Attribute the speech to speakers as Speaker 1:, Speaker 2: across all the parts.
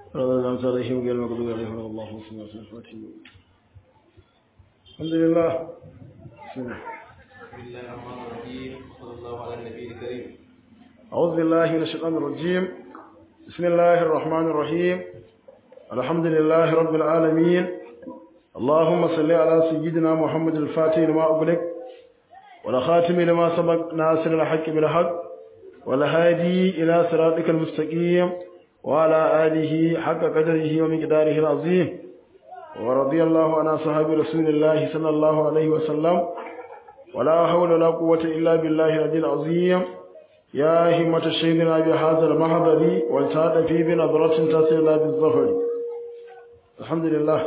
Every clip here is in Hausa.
Speaker 1: اللهم صل عليه وسلم المغضوب عليه وعلى الله وسلم الحمد لله. بسم الله
Speaker 2: الرحمن الرحيم. صلى الله على النبي الكريم.
Speaker 1: أعوذ بالله من الشيطان الرجيم. بسم الله الرحمن الرحيم. الحمد لله رب العالمين. اللهم صل على سيدنا محمد الفاتح لما أغلق والخاتم لما سبق ناصر الحق بالحق والهادي إلى صراطك المستقيم وعلى آله حق قدره ومقداره العظيم. ورضي الله عن أصحاب رسول الله صلى الله عليه وسلم ولا حول ولا قوة إلا بالله العلي العظيم. يا همة الشيخنا بهذا المحضر والتعد في بنظرة تصل بالظفر. الحمد لله.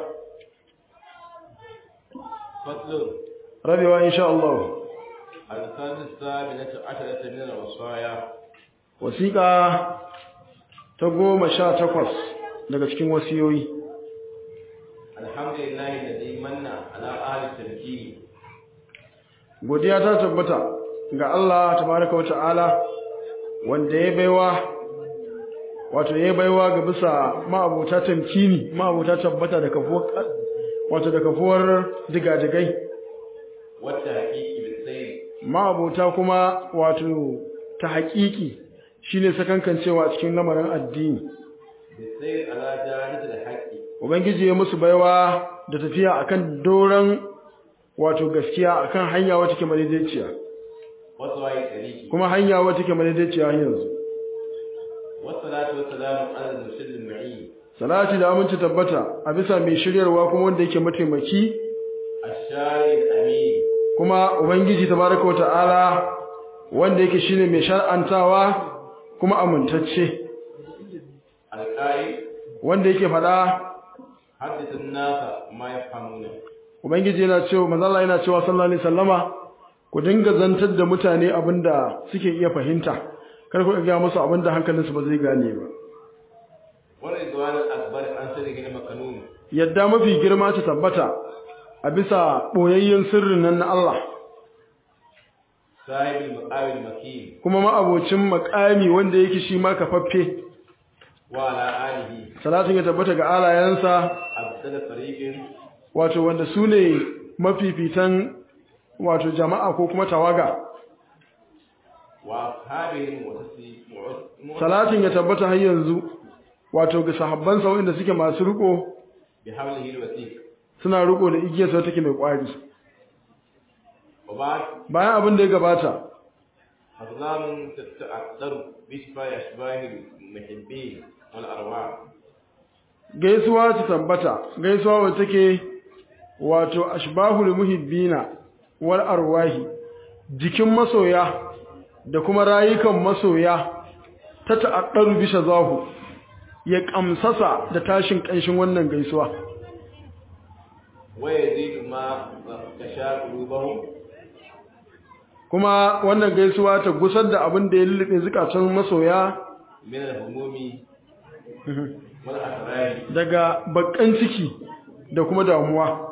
Speaker 2: فصل
Speaker 1: ربي إن شاء الله.
Speaker 2: الخامسة من الوصايا.
Speaker 1: wasiƙa ta 18 daga cikin wasiyoyi.
Speaker 2: Alhamdulillahi alladhi manna ala ahli tarkihi.
Speaker 1: Godiya ta tabbata ga Allah tabaraka wa ta'ala wanda ya baiwa ga bisa ma'abuta tamkini, ma'abuta tabbata da kafuwar da kafuwar digadigai,
Speaker 2: wata haqiqi bisayr.
Speaker 1: Ma'abuta kuma ta haƙiƙi shine sakankancewa cikin lamarin addini.
Speaker 2: Bisayr ala jahil haqqi.
Speaker 1: Ubangiji ya musu baiwa da tafiya akan doran gaskiya, akan hanya wacce ke madaidaiciya,
Speaker 2: Wasu waye tariki.
Speaker 1: kuma hanya wacce ke madaidaiciya yanzu.
Speaker 2: Wassalatu wassalamu ala al-mursalil al-mu'in.
Speaker 1: Salati da aminci tabbata a bisa mai shiryarwa kuma wanda yake mataimaki,
Speaker 2: Ash-shari al-amin.
Speaker 1: kuma Ubangiji tabaraka wa ta'ala wanda yake shine mai shar'antawa kuma amintacce,
Speaker 2: Al-qa'id.
Speaker 1: wanda yake faɗa.
Speaker 2: Haddith an-nasa ma yafhamuna.
Speaker 1: Ubangiji yana cewa, manzo Allah yana cewa sallallahu alaihi wasallama, ku dinga zantar da mutane abinda suke iya fahimta, kar ku ga musu abinda hankalinsu ba zai gane ba.
Speaker 2: Wani zuwan akbar an sani gina makanun.
Speaker 1: Yadda mafi girma ta tabbata a bisa boyayyen sirrin nan na Allah,
Speaker 2: Sahibul maqamil makin.
Speaker 1: kuma ma'abocin makami wanda yake shi ma kafaffe.
Speaker 2: Wa ala alihi.
Speaker 1: Salatin ya tabbata ga alayansa,
Speaker 2: Abdul tariqin.
Speaker 1: wanda su ne mafifitan jama'a ko kuma tawaga.
Speaker 2: Wa ashabihim wa
Speaker 1: Salatin ya tabbata har yanzu ga sahabbansa wanda suke masu riko,
Speaker 2: bi hablihi al-wasiq.
Speaker 1: suna riko da igiyarsa take mai kwari.
Speaker 2: Wa ba'd
Speaker 1: Bayan abin da ya gabata,
Speaker 2: azlamun tata'addaru bi shifai ashbahi muhibbin wal arwah.
Speaker 1: gaisuwa ta tabbata, gaisuwa wacce take ashbahul muhibbina wal arwahi, jikin masoya da kuma rayukan masoya ta ta'addaru bisa zahu, ya kamsasa da tashin kanshin wannan gaisuwa.
Speaker 2: Wa yazidu ma tasha qulubahum.
Speaker 1: Kuma wannan gaisuwa ta gusar da abin da ya lullube zukatan masoya
Speaker 2: min al-humumi wal asrari.
Speaker 1: daga bakkan ciki da kuma damuwa.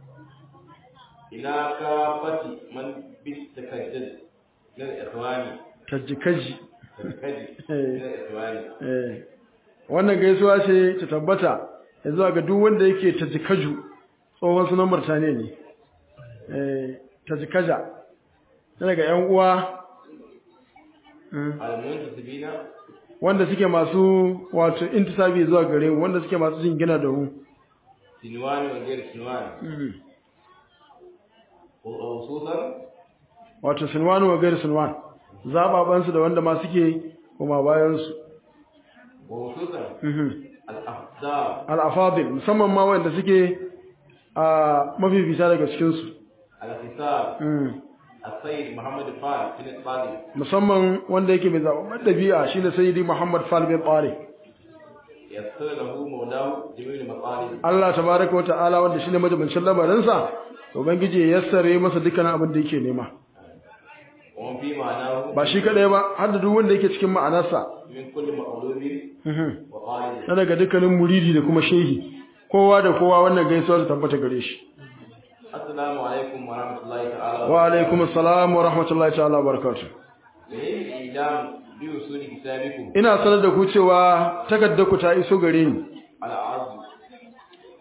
Speaker 2: Ila kafati man bi takaddud min ikhwani.
Speaker 1: Tajikaji.
Speaker 2: Takaddud min ikhwani.
Speaker 1: Wannan gaisuwa ce ta tabbata yanzu ga duk wanda yake tajikaju, tsohon sunan Murtaniya ne. Tajikaja daga ƴan uwa
Speaker 2: Al-muntasibina.
Speaker 1: wanda suke masu intisabi zuwa gare mu, wanda suke masu jingina da mu.
Speaker 2: Sinwani wa ghairi sinwani. Khususan
Speaker 1: Sinwanu wa gairi Sinwan, zababansu da wanda ma suke kuma bayansu.
Speaker 2: khususan al-afdal.
Speaker 1: Al-afadil, musamman ma wanda suke mafifita daga cikinsu.
Speaker 2: Al-hisab. Al-sayyid Muhammad Fal bin Talib.
Speaker 1: Musamman wanda yake mai zaɓaɓɓen ɗabi'a shine Sayyidi Muhammad Fal bin Talib.
Speaker 2: Yassir lahu mawlahu jamil maqalid.
Speaker 1: Allah tabaraka wa ta'ala wanda shine majibincin lamarinsa, Ubangiji ya yassare masa dukkan abin da yake nema.
Speaker 2: Wa fi ma'anahu.
Speaker 1: Ba shi kadai ba, har da duk wanda yake cikin ma'anarsa.
Speaker 2: Min kulli ma'lubin wa qalid.
Speaker 1: Na daga dukkanin muridi da kuma shehi, kowa da kowa wannan gaisuwa ta tabbata gare shi.
Speaker 2: Assalamu alaikum wa rahmatullahi ta'ala.
Speaker 1: Wa alaikum assalam wa rahmatullahi ta'ala wa barakatuh.
Speaker 2: Idam bi usuli kitabikum.
Speaker 1: Ina sanar da ku cewa takardarku ta iso gare ni.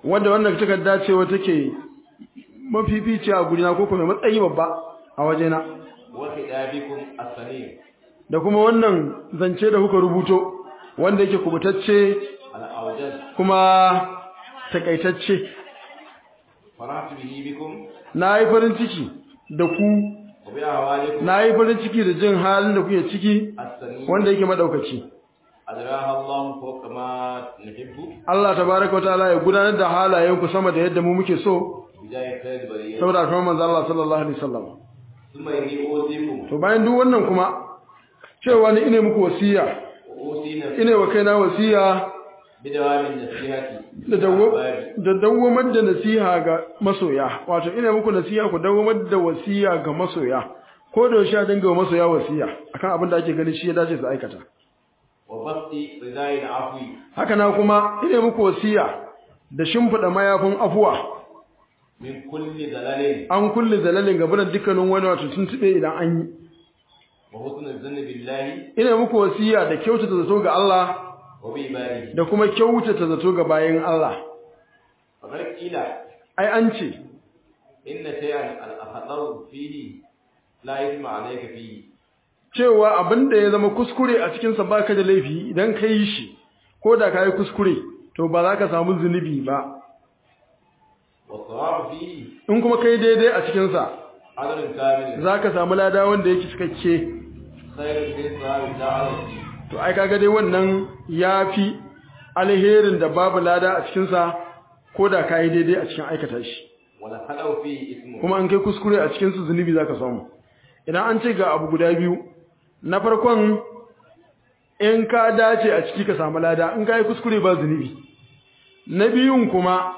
Speaker 1: wanda wannan takarda ce wata take mafifici a gurina ko kuma matsayi babba a wajena
Speaker 2: wa khidabikum as-salim
Speaker 1: da kuma wannan zance da kuka rubuto wanda yake kubutacce
Speaker 2: al-awjad
Speaker 1: kuma takaitacce
Speaker 2: faratu bihi bikum
Speaker 1: na yi farin ciki da ku
Speaker 2: wa bi ahwalikum
Speaker 1: na yi farin ciki da jin halin da kuke ciki
Speaker 2: as-salim
Speaker 1: wanda yake madaukaci
Speaker 2: adraha Allah fawqa ma nuhibbu
Speaker 1: Allah tabaaraka wa ta'ala ya gudanar da halayenku sama da yadda mu muke so
Speaker 2: bidaya khair bariyah
Speaker 1: saboda kuma manzo Allah sallallahu alaihi wasallam
Speaker 2: thumma inni usikum
Speaker 1: to bayan duk wannan kuma cewa ni ine muku wasiya
Speaker 2: usina
Speaker 1: ine wa kaina wasiya
Speaker 2: bidawamin nasihati
Speaker 1: da dawwamar da nasiha ga masoya wato ina muku nasiha ku dawwamar da wasiya ga masoya ko da yaushe dinga wa masoya wasiya akan abin da ake gani shi ya dace su aikata
Speaker 2: wa basti ridai al-afwi
Speaker 1: haka na kuma ina muku wasiya da shimfida mayafin afuwa
Speaker 2: min kulli dalalin
Speaker 1: an kulli zalalin gaban dukkanin wani wato tuntube idan an yi
Speaker 2: wa husnul zanni billahi
Speaker 1: ina muku wasiya da kyautata zato ga Allah
Speaker 2: wa bi ibadihi
Speaker 1: da kuma kyautata zato ga bayin Allah
Speaker 2: fa qila
Speaker 1: ai an ce
Speaker 2: inna shay'an al-akhdaru fihi la yasma alayka fihi
Speaker 1: cewa abinda ya zama kuskure a cikin sa baka da laifi idan ka yi shi ko da ka yi kuskure to ba za ka samu zunubi ba
Speaker 2: wa sawab fihi
Speaker 1: in kuma kai daidai a cikin sa
Speaker 2: adalun kamil
Speaker 1: za ka samu lada wanda yake cikakke
Speaker 2: khairun min sawabi ta'ala
Speaker 1: to ai kaga dai wannan yafi alherin da babu lada a cikin sa ko da ka yi daidai a cikin aikata shi
Speaker 2: wala hadaw fihi ismu
Speaker 1: kuma an kai kuskure a cikin su zunubi za ka samu idan an ce ga abu guda biyu na farkon in ka dace a ciki ka samu lada in ka yi kuskure ba zunubi na biyun kuma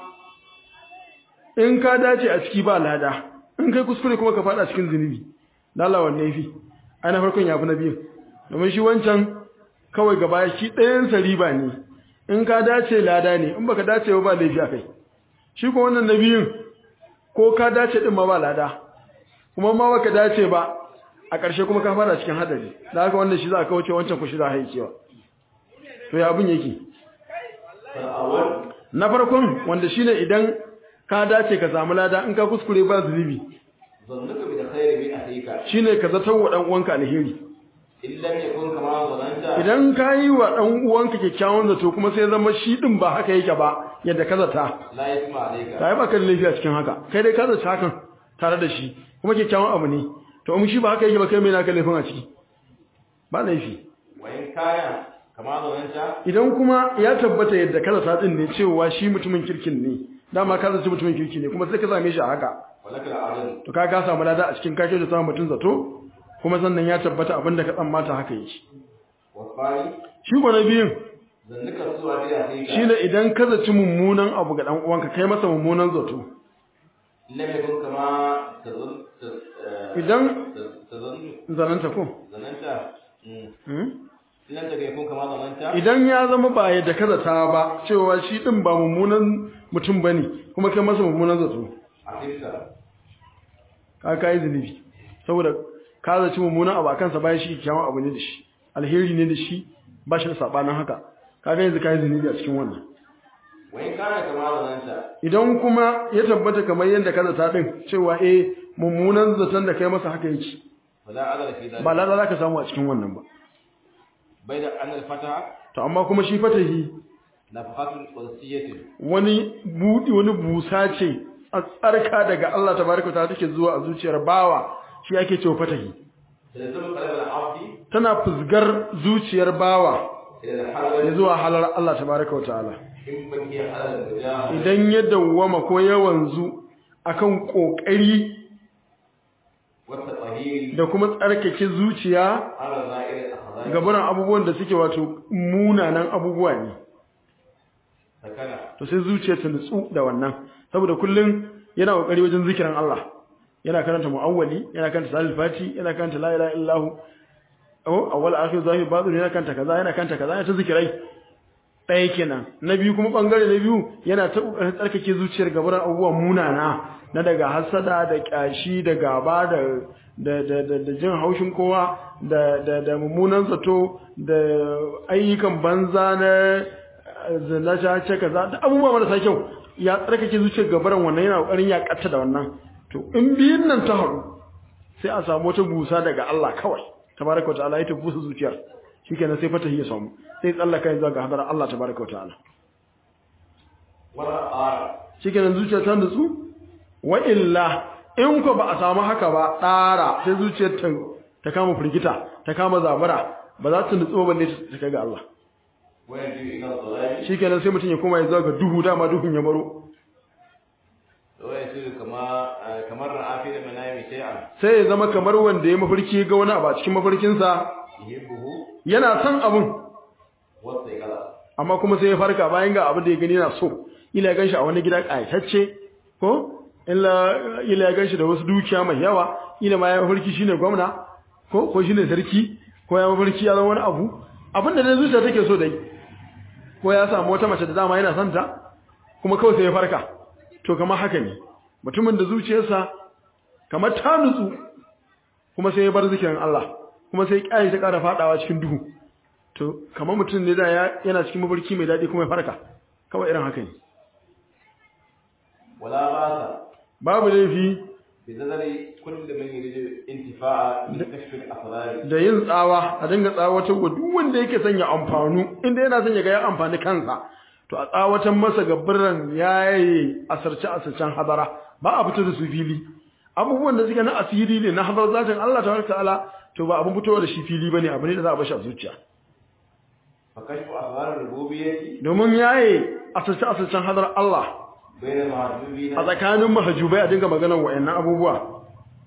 Speaker 1: in ka dace a ciki ba lada in kai kuskure kuma ka fada cikin zunubi lalla wanne yafi ai na farkon yafi na biyun domin shi wancan kawai gaba shi ɗayan sa riba ne in ka dace lada ne in baka dace ba laifi akai shi ko wannan na biyun ko ka dace din ma ba lada kuma ma baka dace ba a ƙarshe kuma ka fara cikin hadari da haka wannan shi za ka kauce wancan ku shi za haikewa to ya abun yake na farkon wanda shine idan ka dace ka samu lada in ka kuskure ba zunubi
Speaker 2: zannuka bi khairi bi ahlika
Speaker 1: shine ka zata wa dan uwanka alheri
Speaker 2: illam yakun kama zananta
Speaker 1: idan ka yi wa dan uwanka kyakkyawan zato kuma sai zama shi din ba haka yake ba yadda ka zata
Speaker 2: la yasma alayka
Speaker 1: kai ba ka da laifi a cikin haka kai dai ka zata hakan tare da shi kuma kyakkyawan abu ne to in shi ba haka yake ba kai mai naka laifin a ciki ba laifi
Speaker 2: wa in kana kama zananta
Speaker 1: idan kuma ya tabbata yadda kaza ta din ne cewa shi mutumin kirkin ne dama ka zaci mutumin kirki ne kuma sai ka same shi a haka
Speaker 2: walaka al-adl
Speaker 1: to ka samu lada a cikin kake da samun mutun zato kuma sannan ya tabbata abinda ka tsammata haka yake
Speaker 2: wasfani
Speaker 1: shi ko na biyun
Speaker 2: zannuka suwa bi ahlika
Speaker 1: shine idan ka zaci mummunan abu ga dan uwanka kai masa mummunan zato
Speaker 2: illam yakun kama
Speaker 1: idan
Speaker 2: tazannu
Speaker 1: zananta ko
Speaker 2: zananta illam yakun kama zananta
Speaker 1: idan ya zama ba yadda ka zata ba cewa shi din ba mummunan mutum bane kuma kai masa mummunan zato
Speaker 2: ahlika
Speaker 1: ka kai zunubi saboda ka zaci mummunan abu akan sa bayan shi kyakkyawan abu ne da shi alheri ne da shi ba shi da sabanin haka kaga yanzu kai zunubi a cikin wannan
Speaker 2: wai kana kama zananta
Speaker 1: idan kuma ya tabbata kamar yadda ka zata din cewa mummunan zaton da kai masa haka yake
Speaker 2: wala adala fi dalika
Speaker 1: ba lada zaka samu a cikin wannan ba
Speaker 2: bai da annal fata
Speaker 1: to amma kuma shi fatahi
Speaker 2: nafhatun qudsiyatin
Speaker 1: wani busa ce a tsarka daga Allah tabaraka ta take zuwa a zuciyar bawa shi ake cewa fatahi
Speaker 2: da zama qalbal abdi
Speaker 1: tana fusgar zuciyar bawa
Speaker 2: ila
Speaker 1: ya
Speaker 2: halal
Speaker 1: zuwa halar Allah tabaraka wa ta'ala
Speaker 2: in baki halal da
Speaker 1: idan ya dawwama ko ya wanzu akan kokari
Speaker 2: wata tahiri
Speaker 1: da kuma tsarkake zuciya
Speaker 2: ala za'ir akhadha
Speaker 1: gabaran abubuwan da suke wato munanan abubuwa ne
Speaker 2: sakana
Speaker 1: to sai zuciyar ta nutsu da wannan saboda kullun yana kokari wajen zikirin Allah yana karanta muawwali yana karanta salil fati yana karanta la ilaha illallah awwal akhir zahir batin yana karanta kaza yana karanta kaza yana ta zikirai ɗaya kenan na biyu kuma bangare na biyu yana ta kokarin tsarkake zuciyar gabaran abubuwan munana na daga hasada da kyashi da gaba da jin haushin kowa da mummunan zato da ayyukan banza na zinace kaza da abubuwa marasa kyau ya tsarkake zuciyar gabaran wannan yana kokarin ya katta da wannan to in biyun nan ta haɗu sai a samu wata busa daga Allah kawai tabaraka wataala ya ta busa zuciyar shikenan sai fatahi ya samu sai tsallaka zuwa ga hadar Allah tabaraka wataala shikenan zuciyar ta nutsu wa illa in ko ba a samu haka ba ɗara sai zuciyar ta kama firgita ta kama zabara ba za ta nutsu ba ne ta kai ga Allah shikenan sai mutum ya koma ya zuwa ga duhu dama duhun ya baro
Speaker 2: kamar ra'afi da manami
Speaker 1: sai ya zama kamar wanda ya mafarki ga wani abu a cikin mafarkinsa yana son abun amma kuma sai ya farka bayan ga abin da ya gani yana so ila ya ganshi a wani gida ƙayatacce ko ila ya ganshi da wasu dukiya mai yawa ila ma ya mafarki shine gwamna ko shine sarki ko ya mafarki ya zama wani abu abin da dai zuciya take so dai ko ya samu wata mace da dama yana son ta kuma kawai sai ya farka to kamar haka ne mutumin da zuciyarsa kamar ta nutsu kuma sai ya bar zikirin Allah kuma sai ya ta ƙara fadawa cikin duhu to kamar mutum ne da yana cikin mafarki mai daɗi kuma ya farka kawai irin haka ne
Speaker 2: wala basa
Speaker 1: babu laifi
Speaker 2: bizalari kullu man yuridu intifa'a min kashf al-asrar
Speaker 1: da yin tsawa a dinga tsawatar wa duk wanda yake son ya amfanu inda yana son ya ga ya amfani kansa to a tsawatan masa gaburan yayi asarcen hadara ba a fito da su fili abubuwan da suke na asiri ne na hadar zatin Allah tabaraka ta'ala to ba abun fitowa da shi fili bane abu ne da za a bashi a zuciya
Speaker 2: fa kashfu asrar rububiyyati
Speaker 1: domin yayi asarcen hadar Allah a tsakanin mahajubai a dinga maganar wa'annan abubuwa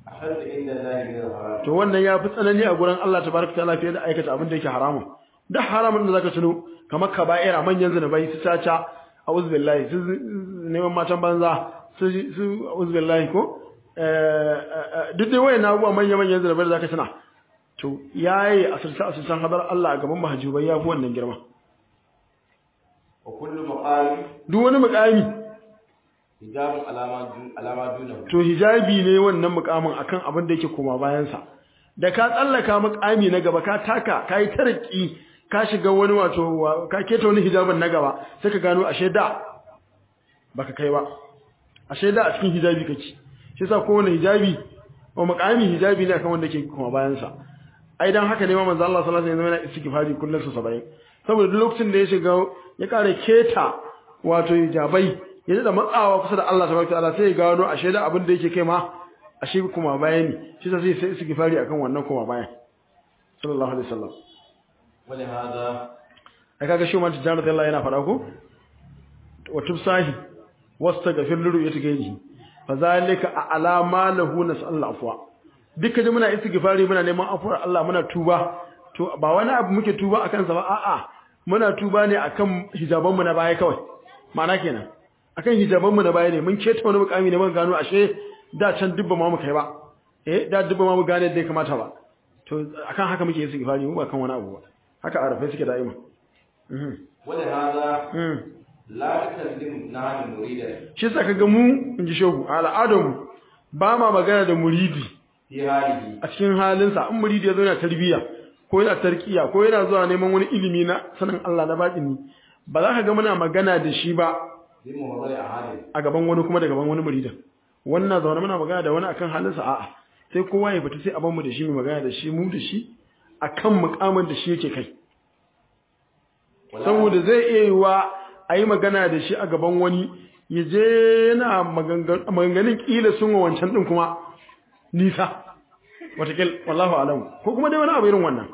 Speaker 1: to wannan ya fi tsanani a gurin Allah tabaraka ta'ala fiye da aikata abin da yake haramun da haramun da zaka tuno kamar kaba'ira manyan zinubai su caca a'udhu billahi su neman matan banza su a'udhu billahi ko duk dai wa'annan abubuwa manyan zinubai da zaka tuna to yayi asirce hadar Allah a gaban mahajubai ya fi wannan girma
Speaker 2: wa kullu maqami
Speaker 1: duk wani muqami
Speaker 2: hijabun alama dunahu
Speaker 1: to hijabi ne wannan mukamin akan abin da yake koma bayan sa da ka tsallaka mukami na gaba ka taka kai tarki ka shiga wani wato ka keta wani hijabin na gaba sai ka gano ashe da baka kai ba ashe da a cikin hijabi kake shi yasa kowane hijabi ko mukami hijabi ne akan wanda yake koma bayan sa ai dan haka ne ma manzo Allah sallallahu alaihi wasallam yana istighfari kullun su 70 saboda duk lokacin da ya shiga ya kare keta wato hijabai yanzu da matsawa kusa da Allah tabaraka ta'ala sai ya gano ashe da abin da yake kai ma ashe kuma bayani shi sai sai istighfari akan wannan kuma bayan sallallahu alaihi wasallam
Speaker 2: wala hada
Speaker 1: kaga shi man tijarat Allah yana fada ko wa tubsahi wastaghfir liru yatagayi fa zalika alama lahu nas'al afwa dukkan da muna istighfari muna neman afwar Allah muna tuba to ba wani abu muke tuba akan sa ba a'a muna tuba ne akan hijaban mu na baya kawai ma'ana kenan akan hijaban mu na baya ne mun keta wani mukami ne mun gano ashe da can dubba ma mu kai ba da dubba ma mu gane da ya kamata ba to akan haka muke yin istighfari mu ba kan wani abu ba haka arafai suke da'ima
Speaker 2: wala hada la takallim nahal murida
Speaker 1: shi yasa kaga mu inji shehu al'adam ba ma magana da muridi
Speaker 2: fi halihi
Speaker 1: a cikin halinsa in muridi ya zo yana tarbiya ko yana tarkiya ko yana zuwa neman wani ilimi na sanin Allah na batini ba za ka ga muna magana da shi ba a gaban wani kuma da gaban wani muridin wannan zaune muna magana da wani akan halinsa a'a sai kowa ya fita sai a mu da shi mu magana da shi mu da shi akan mukamin da shi yake kai saboda zai iya yiwa a yi magana da shi a gaban wani ya je yana maganganun kila sun wa wancan din kuma nisa watakil wallahu alamu ko kuma dai wani abu irin wannan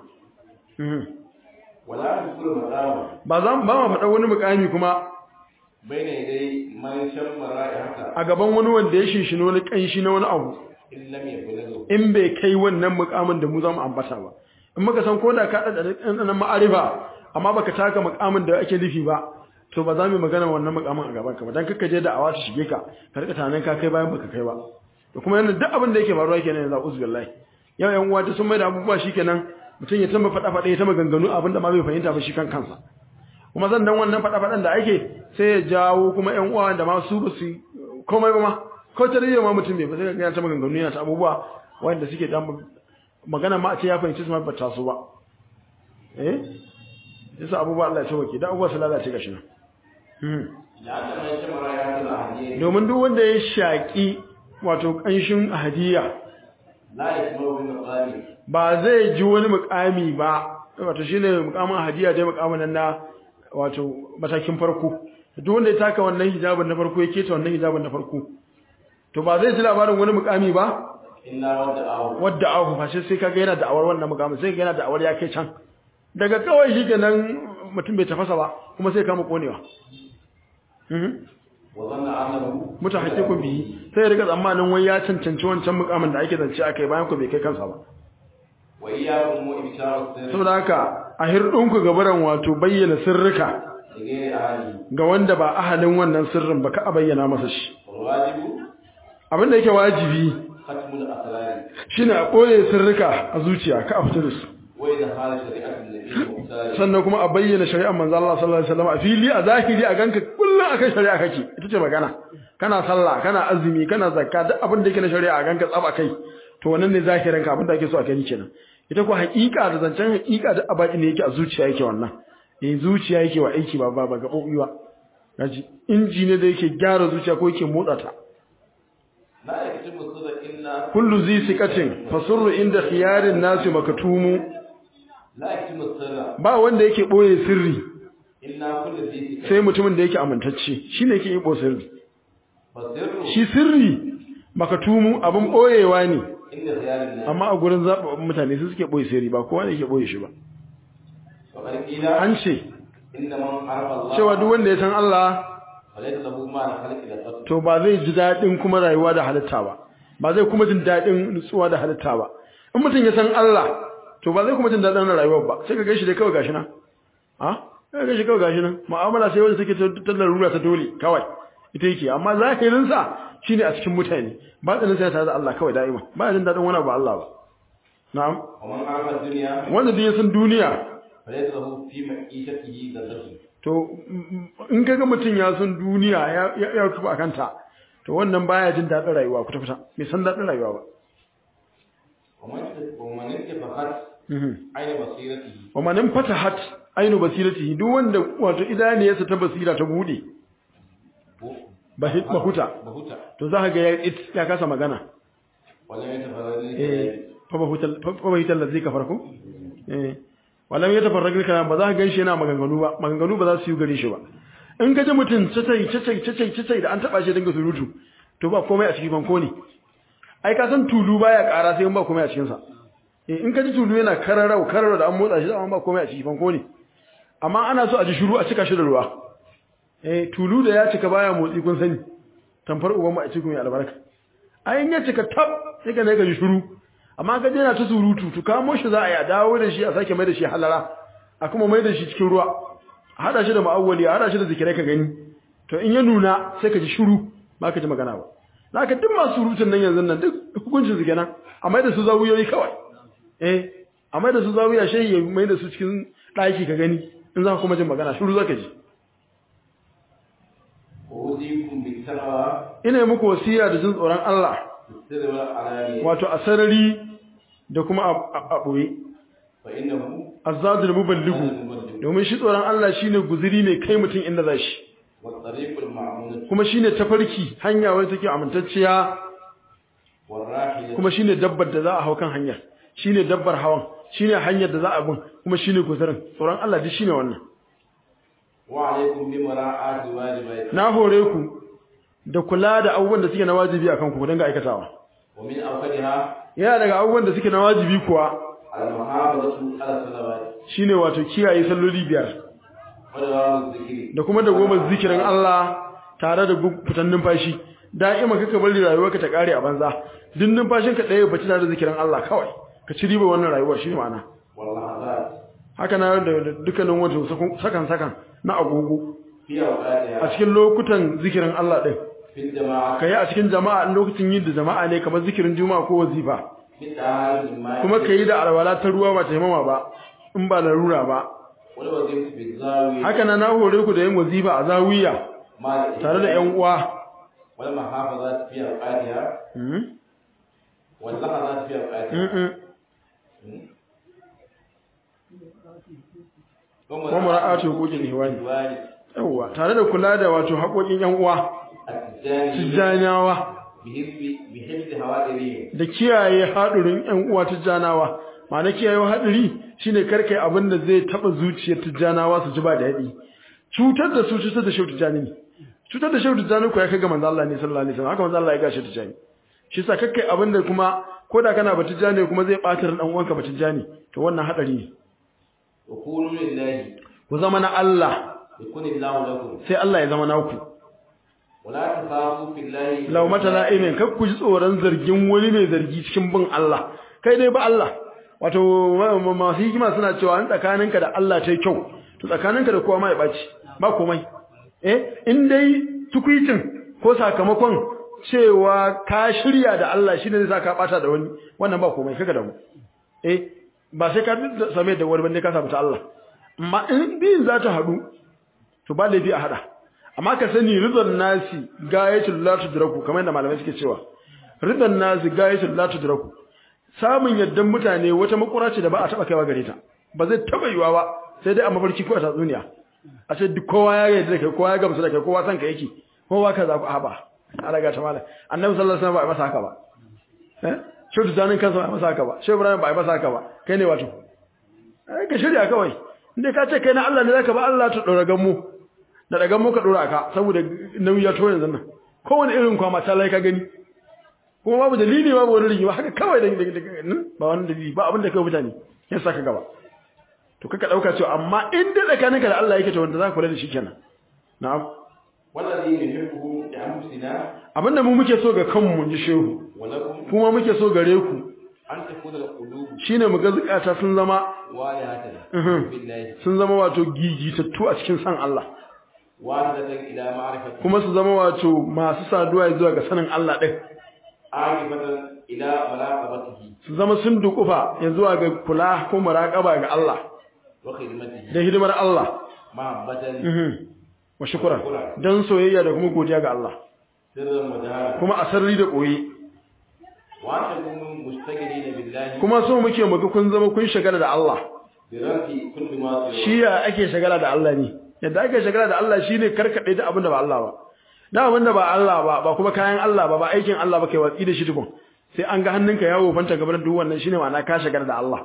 Speaker 1: ba za mu faɗa wani mukami kuma
Speaker 2: bayne dai man shammara haka
Speaker 1: a gaban wani wanda ya shinshino wani kanshi na wani abu in bai kai wannan mukamin da mu za mu ambata ba in muka san ko da ka da dan ma'arifa amma baka taka mukamin da ake nufi ba to ba za mu magana wannan mukamin a gaban ka ba dan kaka je da awa ta shige ka ka rika tanan ka kai bayan baka kai ba to kuma yana duk abin da yake faruwa kenan yanzu uzbillahi yau yan uwa ta sun mai da abubuwa shikenan mutum ya tamba fada ya tamba ganganu abin da ma bai fahimta ba shi kansa kuma zan dan wannan fada da ake sai ya jawo kuma ƴan uwa da ma su ba su komai ba ma ko tarihi ma mutum bai ba sai ga ta maganganu yana ta abubuwa wanda suke dan magana ma a ce ya fahimci su ma ba ta su ba yasa abubuwa Allah ya tawake da abubuwa su lalace gashi nan
Speaker 2: لأن من شمر رائحة الأحاديث
Speaker 1: domin duk wanda ya shaki wato kanshin ahadiya
Speaker 2: لا يسمع بالمقام
Speaker 1: ba zai ji wani mukami ba wato shine mukamin ahadiya dai mukamin nan na wato matakin farko duk wanda ya taka wannan hijabin na farko ya keta wannan hijabin na farko to ba zai ji labarin wani mukami ba
Speaker 2: إلا ودعاه
Speaker 1: wadda ahu fa sai kaga yana da'awar wannan mukamin sai kaga yana da'awar ya kai can daga kawai shi kenan mutum bai tafasa ba kuma sai kama konewa
Speaker 2: وظن أنه
Speaker 1: mutahaqqiqun bihi sai ya riga tsammanin wai ya cancanci wancan mukamin da ake zance akai bayan ku bai kai kansa ba
Speaker 2: وإياكم وإبشار السر
Speaker 1: saboda haka a hirdinku gabaran wato bayyana sirrika
Speaker 2: لغير أهله
Speaker 1: ga wanda ba ahalin wannan sirrin ba ka a bayyana masa shi
Speaker 2: والواجب
Speaker 1: abin da yake wajibi
Speaker 2: ختم الأسرار
Speaker 1: shine a koye sirrika a zuciya ka a fita da su
Speaker 2: وإذا قال شريعة النبي المختار
Speaker 1: sannan kuma a bayyana shari'ar manzo Allah sallallahu alaihi wasallam a fili a zahiri a ganka kullun akan shari'a kake ita ce magana kana sallah kana azumi kana zakka duk abin da yake na shari'a a ganka tsaba kai to wannan ne zahirin ka abin da ake so a kai kenan ita ko haƙiƙa da zancen haƙiƙa da abadi ne yake a zuciya yake wannan zuciya yake wa aiki ba gaɓoɓi ba gaji inji ne da yake gyara zuciya ko yake motsa ta
Speaker 2: لا يكتم السر إلا
Speaker 1: kullu zi siqatin fasurru inda khiyarin nasi makatumu
Speaker 2: لا يكتم السر
Speaker 1: ba wanda yake boye sirri
Speaker 2: إلا كل ذي ذكر
Speaker 1: sai mutumin da yake amintacce shine yake yi boye sirri
Speaker 2: فالسر
Speaker 1: shi sirri makatumu abin boyewa ne
Speaker 2: إن خيار الناس
Speaker 1: amma a gurin zaɓaɓɓun mutane su suke boye sirri ba kowa ne yake boye shi ba
Speaker 2: وقد قيل
Speaker 1: an ce
Speaker 2: إن من عرف الله
Speaker 1: cewa duk wanda ya san Allah
Speaker 2: فليس له معنى خلق إلى
Speaker 1: to ba zai ji daɗin kuma rayuwa da halitta ba zai kuma jin daɗin nutsuwa da halitta ba in mutum ya san Allah to ba zai kuma jin daɗin rayuwar ba sai ka gaishe dai kawai gashi nan sai ka gaishe kawai gashi nan mu'amala sai wanda take ta larura ta dole kawai ita yake amma zahirin sa shine a cikin mutane ba tsanin sai tare da Allah kawai da'ima ba jin daɗin wani ba Allah ba na'am
Speaker 2: ومن عرف الدنيا
Speaker 1: wanda da ya san duniya
Speaker 2: فليس له في معيشته لذة
Speaker 1: to in kaga mutum ya san duniya ya tuba akan ta to wannan baya jin daɗin rayuwa kuta kuta bai san daɗin rayuwa ba
Speaker 2: ومن انتفخت عين بصيرته
Speaker 1: wa manin fatahat ainu basiratihi duk wanda wato idaniyarsa ta basira ta bude bahuta
Speaker 2: بهتا
Speaker 1: to za ka ga ya kasa magana
Speaker 2: ولم يتفرد
Speaker 1: fa bahuta allazi kafarku walam yatafarraqu kana ba za ka ganshi yana maganganu ba za su yi gare shi ba in ka ji mutum cacai da an taba shi dinga surutu to ba komai a cikin fanko ne ai ka san tulu baya ƙara sai in ba komai a cikin sa in ka ji tulu yana kararau da an motsa shi amma ba komai a cikin fanko ne amma ana so a ji shiru a cika shi da ruwa tulu da ya cika baya motsi kun sani tamfar uban mu a cikin mai albarka ai in ya cika tab sai ka ne ka ji shiru amma ka je na ta surutu to kamo shi za a yi a dawo da shi a sake mai da shi halara a kuma mai da shi cikin ruwa a hada shi da ma'awwali a hada shi da zikirai ka gani to in ya nuna sai ka ji shiru ba ka ji magana ba zaka duk masu surutun nan yanzu nan duk hukuncin su kenan a mai da su zawuyoyi kawai a mai da su zawuya shehi ya mai da su cikin ɗaki ka gani in za ka kuma jin magana shiru zaka ji
Speaker 2: وأوصيكم بالتقوى
Speaker 1: ina yi muku wasiya da jin tsoron Allah
Speaker 2: في السر والعلانية
Speaker 1: wato a sarari da kuma a ɓoye
Speaker 2: فإنه
Speaker 1: azzadul muballighu domin shi tsoron Allah shine guziri mai kai mutum inda za shi
Speaker 2: والطريق المعمولة
Speaker 1: kuma shine tafarki hanya wacce take amintacciya
Speaker 2: والراحلة
Speaker 1: kuma shine dabbar da za a hau kan hanyar shine dabbar hawan shine hanyar da za a bin kuma shine guzirin tsoron Allah duk shine wannan
Speaker 2: وعليكم بمراعاة واجبات
Speaker 1: na hore ku da kula da abubuwan da suke na wajibi akan ku dinga aikatawa
Speaker 2: ومن أوكدها
Speaker 1: yana daga abubuwan da suke na wajibi kuwa
Speaker 2: المحافظة على الصلوات
Speaker 1: shine wato kiyaye salloli biyar
Speaker 2: ودوام الذكر
Speaker 1: da kuma da goma zikirin Allah tare da fitan numfashi da'ima kaka bari rayuwarka ta kare a banza duk numfashin ka daya bace tare da zikirin Allah kawai ka ci riba wannan rayuwar shine ma'ana
Speaker 2: واللحظات
Speaker 1: haka na da dukkanin wato sakan na agogo
Speaker 2: في
Speaker 1: a
Speaker 2: أوقاتها
Speaker 1: cikin lokutan zikirin Allah din
Speaker 2: في الجماعة
Speaker 1: kai a cikin jama'a lokacin yin da jama'a ne kamar zikirin juma'a ko wazifa
Speaker 2: في التعامل المائي
Speaker 1: kuma kai da alwala ta ruwa ba taimama ba in ba larura ba
Speaker 2: والوظيفة في الزاوية
Speaker 1: haka na hore ku da yin wazifa a zawiya
Speaker 2: مع
Speaker 1: tare da ƴan uwa
Speaker 2: والمحافظات في أوقاتها واللحظات في أوقاتها
Speaker 1: wa mura'atu huquqil ihwani yawa tare da kula da wato haƙoƙin ƴan uwa tijjanawa
Speaker 2: بحفظ هوادرهم
Speaker 1: da kiyaye haɗurin ƴan uwa tijjanawa ma'ana kiyaye haɗuri shine karkai abin da zai taba zuciyar tijjanawa su ji ba daɗi cutar da su cutar da shehu tijjani ne cutar da shehu tijjani ko ya kai ga manzo Allah ne sallallahu alaihi wasallam haka manzo Allah ya gashi tijjani shi yasa kakkai abin da kuma koda kana ba tijjani kuma zai ɓata ran dan uwanka ba tijjani to wannan haɗari ne
Speaker 2: وقولوا لله
Speaker 1: ku zama na Allah
Speaker 2: يكون الله لكم
Speaker 1: sai Allah ya zama naku
Speaker 2: ولا تخافوا في الله
Speaker 1: law mata la'imin kar ku ji tsoron zargin wani mai zargi cikin bin Allah kai dai ba Allah wato masu hikima suna cewa in tsakaninka da Allah ta yi kyau to tsakaninka da kowa ma ya ɓaci ba komai in dai tukwicin ko sakamakon cewa ka shirya da Allah shine zai sa ka ɓata da wani wannan ba komai kaga da mu ba sai ka same da wani bane ka samu ta Allah amma in biyun za ta haɗu to ba laifi a haɗa amma ka sani ridan nasi gayatul la tudraku kamar yadda malamai suke cewa ridan nasi gayatul la tudraku samun yaddan mutane wata makura ce da ba a taba kaiwa gare ta ba zai taba yiwa ba sai dai a mafarki ko a tatsuniya a ce duk kowa ya yarda da kai kowa ya gamsu da kai kowa san ka yake kowa kaza ku haba alaga ta mala annabi sallallahu alaihi wasallam ba a masa haka ba shehu zanin kansa ba a masa haka ba shehu ibrahim ba a masa haka ba kai ne wato ka shirya kawai inda ka ce kai na Allah ne zaka ba Allah ta dora gammu da daga mu ka dora ka saboda nauyi ya to yanzu nan kowane irin kwama ta lai ka gani kuma babu dalili babu wani rigima haka kawai da ba wani dalili ba abin da kai mutane ya saka gaba to kaka dauka cewa amma in da tsakaninka da Allah yake to wanda za ka kula da shi kenan na'am
Speaker 2: wallazi yuhibbu anfusina
Speaker 1: abinda mu muke so ga kanmu mun ji shehu
Speaker 2: walakum
Speaker 1: kuma muke so gare ku
Speaker 2: an takuna alqulub
Speaker 1: shine mu ga zukata sun zama
Speaker 2: walihatan billahi
Speaker 1: sun zama wato gigitattu a cikin san Allah
Speaker 2: wasilatan ila ma'rifati
Speaker 1: kuma su zama wato masu saduwa zuwa ga sanin Allah din
Speaker 2: aqibatan ila muraqabatihi
Speaker 1: su zama sun dukufa ya zuwa ga kula ko muraqaba ga Allah
Speaker 2: wa khidmatihi
Speaker 1: da hidimar Allah
Speaker 2: mahabbatan
Speaker 1: wa shukran dan soyayya da kuma godiya ga Allah
Speaker 2: sirran mudahara
Speaker 1: kuma asarri da koyi
Speaker 2: wa takunu mustaghilina billahi
Speaker 1: kuma so muke muga kun zama kun shagala da Allah
Speaker 2: bi rabbi kulli ma
Speaker 1: shi ya ake shagala da Allah ne yadda ake shagala da Allah shine karkade da abin da ba Allah ba da abin da ba Allah ba kuma kayan Allah ba aikin Allah ba kai watsi da shi tukun sai an ga hannunka yawo fanta gaban duk wannan shine ma'ana ka shagala da Allah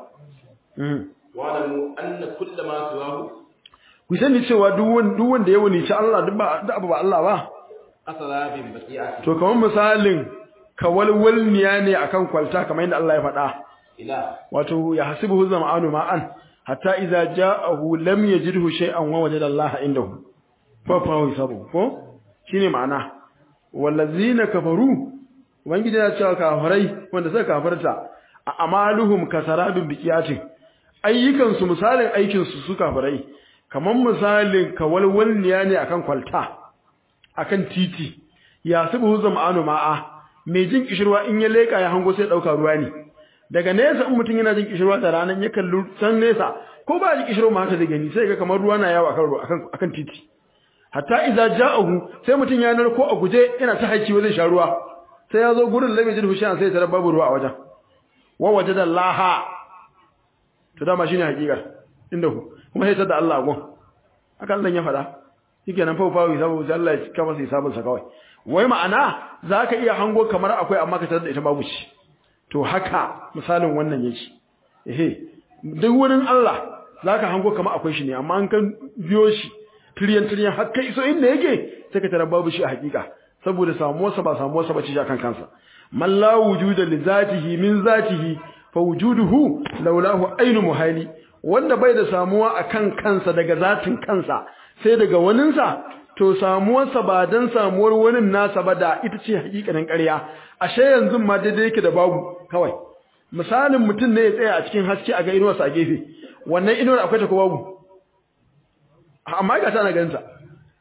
Speaker 2: wa lamu anna kullu ma siwahu
Speaker 1: ku sani cewa duk wanda ya wuni ci Allah duk abu ba Allah ba
Speaker 2: asrabin baqi'ati
Speaker 1: to kamar misalin kawalwalniya ne akan kwalta kamar yadda Allah ya faɗa
Speaker 2: ila
Speaker 1: wato ya hasibuhu zama'anu ma'an hatta idza ja'ahu lam yajidhu shay'an wa wajada Allah indahu fa hisabu ko shine ma'ana wallazina kafaru ubangiji ya ce kafirai wanda suka kafarta a amaluhum kasarabin biqiyatin ayyukan su misalin aikin su kafirai kaman misalin kawalwalniya ne akan kwalta akan titi ya subu zama'anu ma'a mai jin kishirwa in ya leka ya hango sai dauka ruwa ne daga nesa in mutun yana jin kishirwa da ranan ya kallu san nesa ko ba ji kishirwa ma haka zai gani sai ga kamar ruwa na yawo akan titi hatta idza ja'ahu sai mutun ya narko a guje yana ta haici wajen sha ruwa sai ya zo gurin labe jin hushan sai ya babu ruwa a wajen wa wajada Allah to dama shine hakika inda ku kuma sai tada Allah gon haka Allah ya fada shikenan fa sabu sai Allah ya kama sai sabon sa kawai wai ma'ana zaka iya hango kamar akwai amma ka tada ita babu shi to haka misalin wannan yake duk wurin Allah zaka hango kamar akwai shi ne amma an kan biyo shi tiriyan har kai iso inda yake sai ka tara babu shi a hakika saboda samuwarsa ba samuwarsa ba ce kan kansa man la wujuda li zatihi min zatihi fa wujuduhu laulahu ainu muhali wanda bai da samuwa akan kansa daga zatin kansa sai daga waninsa to samuwarsa ba dan samuwar wani nasa ba da ita ce hakikanin ƙarya ashe yanzu ma daidai yake da babu kawai misalin mutum ne ya tsaya a cikin haske a ga inuwarsa a gefe wannan inuwar akwai ta ko babu amma ga tana ganin ta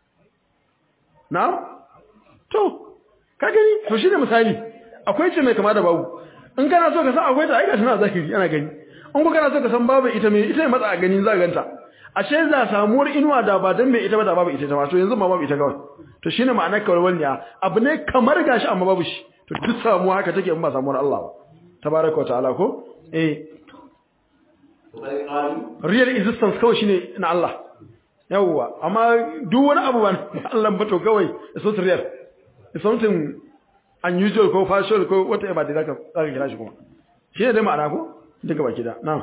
Speaker 1: na'am to ka gani to shine misali akwai ce mai kama da babu in kana so ka san akwai ta ai ga tana zahiri ana gani in ko kana so ka san babu ita ne matsa a gani za ka ganta ashe za samuwar inuwa da ba dan mai ita ba da babu ita ta to yanzu ma babu ita kawai to shine ma'anar kawalwalniya abu ne kamar gashi amma babu shi to duk samuwa haka take in ba samuwar Allah ba tabaraka wa ta'ala ko
Speaker 2: وقال
Speaker 1: real existence kawai shine na Allah yawwa amma duk wani abu ba Allah ba to kawai it's not real it's something unusual ko partial ko whatever da zaka kira shi kuma shi ne da ma'ana ko duka baki da na'am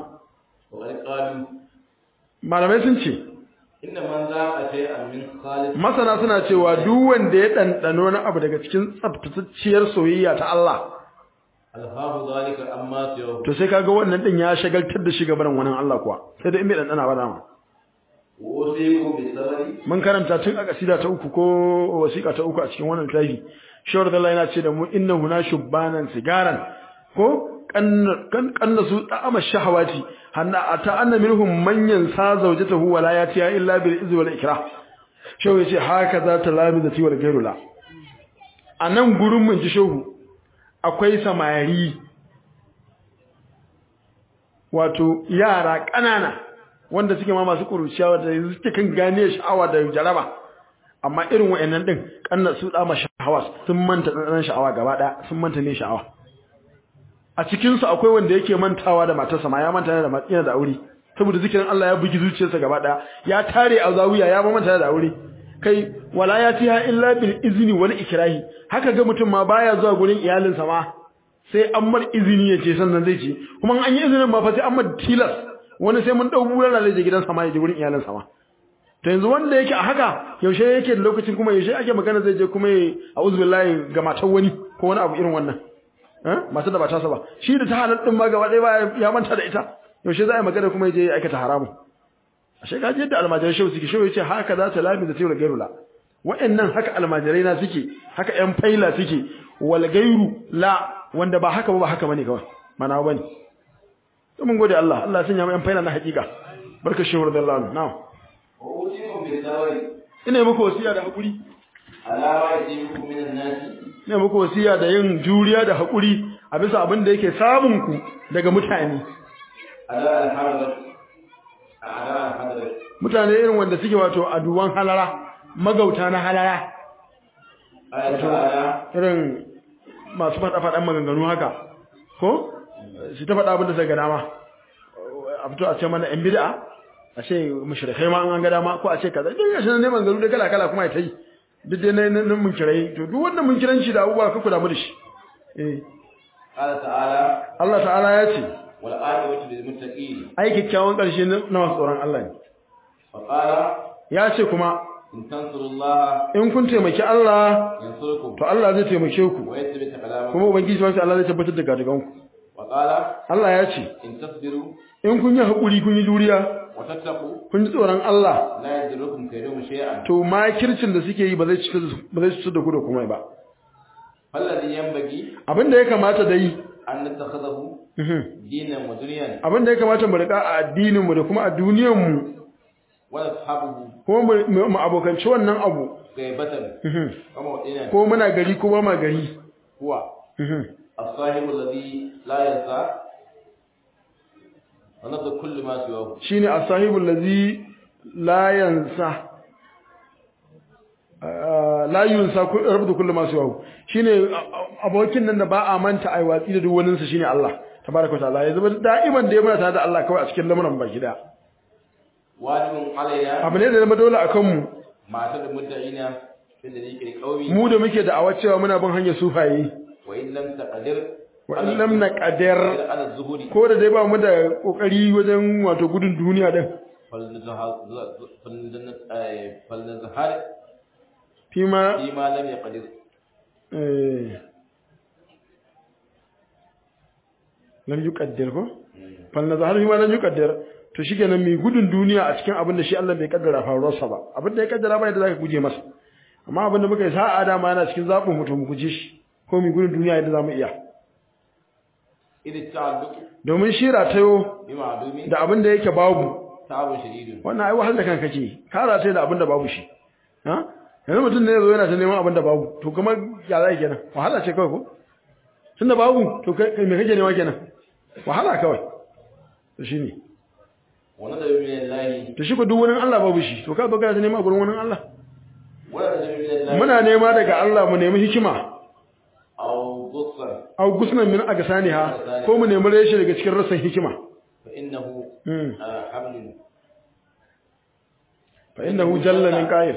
Speaker 1: malamai sun ce
Speaker 2: inna man zaqa shay'an min khalis
Speaker 1: masana suna cewa duk wanda ya dandano na abu daga cikin tsaftatacciyar soyayya ta Allah
Speaker 2: alhafu zalika amma siyo
Speaker 1: to sai kaga wannan din ya shagaltar da shi gaban wannan Allah kuwa sai da in bai dandana ba dama
Speaker 2: wasiqu bisabari
Speaker 1: mun karanta tun a kasida ta uku ko wasiqa ta uku a cikin wannan tafi shawar da Allah yana ce da mu innahu na shubbanan sigaran ko kan su ta'ama shahawati hanna ata anna minhum man yansa zawjatahu wala yatiya illa bil izni wal ikrah shehu yace haka za ta lamizati wal gairula anan gurin mun ji shehu akwai samari wato yara kanana wanda suke ma masu kuruciya wanda suke kan gane sha'awa da jaraba amma irin wayannan din kanna su da shahawa sun manta dan sha'awa gaba daya sun manta ne sha'awa a cikin su akwai wanda yake mantawa da matarsa ma ya manta da matsina da aure saboda zikirin Allah ya bugi zuciyarsa gaba daya ya tare a zawiya ya ba manta da aure kai wala yatiha illa bil izni wal ikrahi haka ga mutum ma baya zuwa gurin iyalinsa ma sai an mar izini ya ce sannan zai ce kuma an yi izinin ba fa sai an mar tilas wani sai mun dau bulala zai je gidansa ma ya je gurin iyalinsa ma to yanzu wanda yake a haka yaushe yake da lokacin kuma yaushe ake magana zai je kuma a'udhu billahi ga matar wani ko wani abu irin wannan matar da ba ta ba shi da ta halal din ma gaba ɗaya ba ya manta da ita yaushe za a yi magana kuma ya je ya aikata haramu ashe ka ji yadda almajirai shehu suke shehu yace haka za ta labi da tayar gairula wa'annan haka almajirai na suke haka ƴan faila suke wal gairu la wanda ba haka ba haka bane kawai mana bane to mun gode Allah Allah ya sanya mu ƴan faila na hakika barka shehu radiyallahu anhu na'am ina muku wasiya da hakuri
Speaker 2: alama yajibu minan nasi
Speaker 1: ina muku wasiya da yin juriya da hakuri a bisa abin da yake samun ku daga mutane mutane irin wanda suke wato aduwan halara magauta na halara irin masu faɗa-faɗan maganganu haka ko su ta faɗa abin da sai ga dama a fito a ce mana yan bid'a a ce mushrikai ma an ga dama ko a ce kaza duk gashi ne maganganu da kala-kala kuma ya ta yi duk dai nan mun kirai to duk wannan mun kiran shi da abubuwa ka kula mu da shi Allah ta'ala ya ce
Speaker 2: wal aqibatu lil muttaqin
Speaker 1: ai kikkiawan karshe na masu tsoron Allah ne ya ce kuma
Speaker 2: in tansurullah
Speaker 1: in kun taimaki Allah
Speaker 2: yansurkum
Speaker 1: to Allah zai taimake ku
Speaker 2: wa yathbit aqdamakum
Speaker 1: kuma ubangiji subhanahu Allah zai tabbatar da gadigan ku Allah ya ce
Speaker 2: in tasbiru
Speaker 1: in kun yi hakuri kun yi juriya
Speaker 2: wa tattaqu
Speaker 1: kun ji tsoron Allah
Speaker 2: la yadurukum kaydum shay'an
Speaker 1: to makircin da suke yi ba zai cutar da ku da kuma ba
Speaker 2: alladhi yanbaghi
Speaker 1: abinda ya kamata da yi
Speaker 2: an nattakhadahu dinan wa dunyan
Speaker 1: abinda ya kamata mu rika a addinin mu da kuma a duniyar mu
Speaker 2: wa ashabuhu
Speaker 1: kuma mu abokanci wannan abu
Speaker 2: gaibatan kama wadina
Speaker 1: ko muna gari ko ba ma gari
Speaker 2: huwa as-sahibu alladhi la yansa wa nadda kullu ma siwahu
Speaker 1: shine as-sahibu allazi la yansa la yunsa rabbu kullu ma siwahu shine abokin nan da ba a manta ai watsi da duk wani sa shine Allah tabaraka wa ta'ala ya zama da'iman da ya muna tare da Allah kawai a cikin lamuran baki da
Speaker 2: wajibun alaina
Speaker 1: abu ne da zama dole akan mu
Speaker 2: mata da mudda'ina da yake qaumi
Speaker 1: mu da muke da awacewa muna bin hanyar sufaye
Speaker 2: wa in lam taqdir
Speaker 1: wa in lam naqdir
Speaker 2: ala zuhuri
Speaker 1: ko da dai ba mu da kokari wajen wato gudun duniya din
Speaker 2: falnazhar
Speaker 1: fima
Speaker 2: lam yaqdir
Speaker 1: lam yuqaddir ko falnazhar fima lam yuqaddir to shikenan mai gudun duniya a cikin abin da shi Allah bai kaddara faruwarsa ba abin da ya kaddara ba yadda zaka guje masa amma abin da muka yi sa'a da ma yana cikin zabin mutum mu guje shi ko mai gudun duniya yadda zamu iya
Speaker 2: idan ta'alluq
Speaker 1: domin shira tayo
Speaker 2: bima
Speaker 1: da abin da yake babu
Speaker 2: ta'abu shadidun
Speaker 1: wannan ai wahal da kanka kake kara sai da abin da babu shi ha yanzu mutum ne yazo yana ta neman abin da babu to kuma ya zai kenan wahala ce kawai ko tunda babu to kai me kake nema kenan wahala kawai to shine
Speaker 2: wannan da bin Allah
Speaker 1: to shi ko duk wurin Allah babu shi to ka zo ka nema gurin wurin Allah
Speaker 2: wannan da bin Allah
Speaker 1: muna nema daga Allah mu nemi hikima
Speaker 2: aw
Speaker 1: gusnan min agsaniha ko mu nemi reshe daga cikin rasan hikima
Speaker 2: fa innahu hablun
Speaker 1: fa innahu jalla min qa'il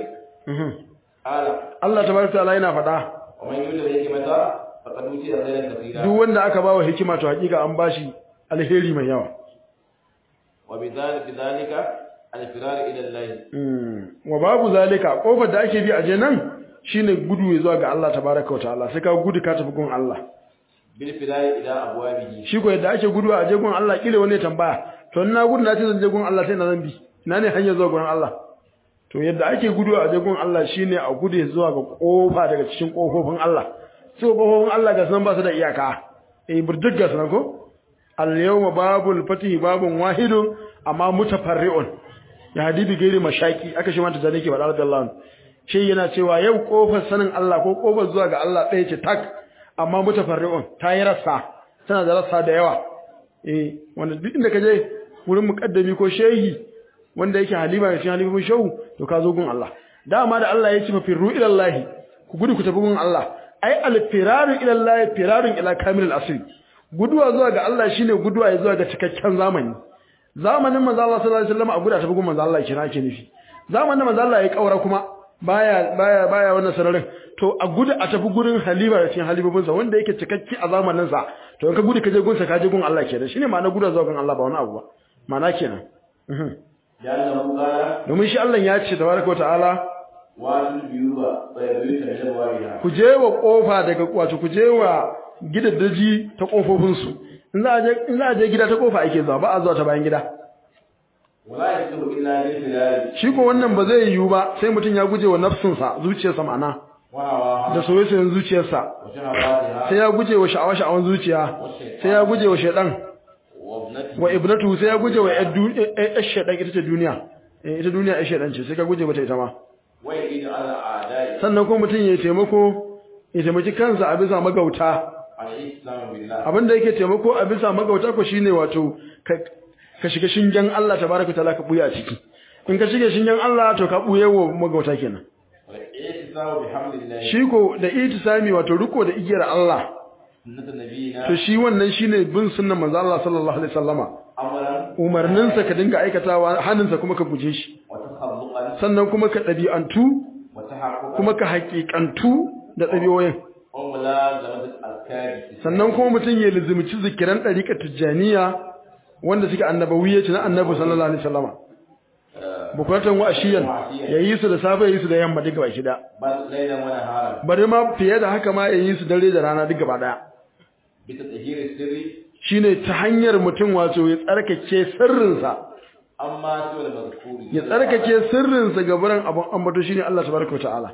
Speaker 1: Allah tabaraka ta'ala yana faɗa
Speaker 2: ومن يؤت الحكمة فقد أوتي خيرا كثيرا
Speaker 1: duk wanda aka bawa hikima to hakika an bashi alheri mai yawa
Speaker 2: وبذلك الفرار إلى الله
Speaker 1: wa babu zalika kofar da ake bi a je nan shine gudu zuwa ga Allah tabaraka wa ta'ala sai ka gudu ka tafi gun Allah
Speaker 2: بالفرار إلى أبوابه
Speaker 1: shi ko yadda ake gudu a je gun Allah kile wani tambaya to ina gudu na ce zan je gun Allah sai na zan bi ina ne hanyar zuwa gun Allah to yadda ake gudu a je gun Allah shine a gudu zuwa ga kofa daga cikin kofofin Allah so kofofin Allah ga san ba su da iyaka burjik ga sanan ko al yawma babul fatih babun wahidun amma mutafarri'un ya hadibi gairi mashaki aka shi manta zalike bada radiyallahu anhu shi yana cewa yau kofar sanin Allah ko kofar zuwa ga Allah ɗaya ce tak amma mutafarri'un ta yi rassa tana da rassa da yawa wanda duk inda ka je wurin muqaddami ko shehi wanda yake halima da shi halifin shehu to ka zo gun Allah dama da Allah ya ce fa firru ila Allah ku gudu ku tafi gun Allah ai al firaru ila Allah firarun ila kamil al asri guduwa zuwa ga Allah shine guduwa zuwa ga cikakken zamani zamanin manzo Allah sallallahu alaihi wasallam a guda tafi gun manzo Allah kira ke nufi zamanin manzo Allah ya kaura kuma baya wannan sararin to a gudu a tafi gurin halima da cikin halibobin sa wanda yake cikakki a zamanin sa to in ka gudu ka je gun sa ka je gun Allah kenan shine ma'ana guduwa zuwa gun Allah ba wani abu ba ma'ana kenan domin shi Allah ya ce tabaraka ta'ala ku je wa kofa daga wato ku je wa gidaddaji ta kofofin su in za a je gida ta kofa ake zuwa ba a zuwa ta bayan gida shi ko wannan ba zai yiwu ba sai mutum ya guje wa nafsinsa zuciyarsa ma'ana da soyayyen zuciyarsa sai ya guje wa sha'awan zuciya sai ya guje wa shaydan wa ibnatu sai ya guje wa shaydan ita ce duniya ita duniya ai shaydan ce sai ka guje mata ita ma sannan kuma mutum ya taimaki kansa a bisa magauta abinda yake taimako a bisa magauta ko shine wato ka shiga shingen Allah tabaraka taala ka buya a ciki in ka shige shingen Allah to ka buye wa magauta kenan shi ko da itisami wato riko da igiyar Allah to shi wannan shine bin sunnan manzo Allah sallallahu alaihi wasallama umarninsa ka dinga aikatawa hannunsa kuma ka guje shi sannan kuma ka dabi'antu kuma ka haƙiƙantu da dabi'oyin sannan kuma mutum ya lizumci zikiran ɗariƙar tijjaniya wanda suke annabawiyya ce na annabi sallallahu alaihi wasallama bukuratan wa ashiyan yayi su da safe yayi su da yamma duka baki da bari ma fiye da haka ma yayi su dare da rana duka ba daya shine ta hanyar mutum wato ya tsarkake sirrinsa ya tsarkake sirrinsa ga buran abun ambato shine Allah tabaraka wa ta'ala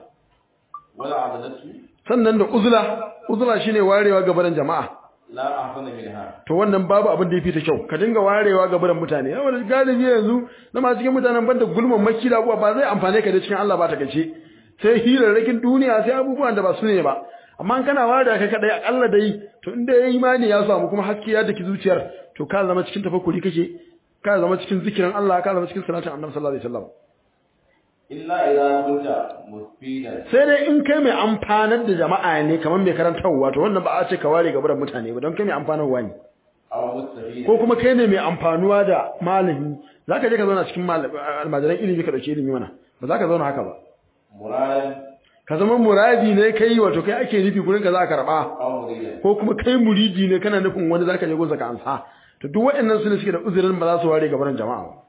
Speaker 1: sannan da uzla shine warewa ga buran jama'a to wannan babu abin da yafi ta kyau ka dinga warewa ga buran mutane saboda galibi yanzu na masu cikin mutanen banda gulman maki da abuwa ba zai amfane ka da cikin Allah ba ta kace sai hirarrakin duniya sai abubuwan da ba su ne ba amma kana ware ka kadai akalla dai to inda yayi imani ya samu kuma haske ya daki zuciyar to ka zama cikin tafakkuri kake ka zama cikin zikirin Allah ka zama cikin salatin Annabi sallallahu alaihi wasallam
Speaker 2: illa idza kunta mufidan
Speaker 1: sai dai in kai mai amfanar da jama'a ne kamar mai karantawa to wannan ba a ce ka ware gaban mutane ba don kai mai amfanarwa ne ko kuma kai ne mai amfanuwa da malami zaka je ka zauna cikin almajiran ilimi ka dauke ilimi mana ba za ka zauna haka ba ka zama muradi ne kai wato kai ake nufi gurin ka za ka karba ko kuma kai muridi ne kana nufin wani zaka je gunsa ka amsa to duk waɗannan su ne suke da uzurin ba za su ware gaban jama'a ba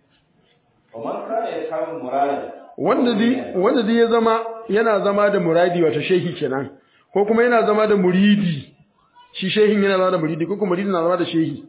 Speaker 1: wanda zai ya zama yana zama da muradi wato shehi kenan ko kuma yana zama da muridi shi shehin yana zama da muridi ko kuma muridi na zama da shehi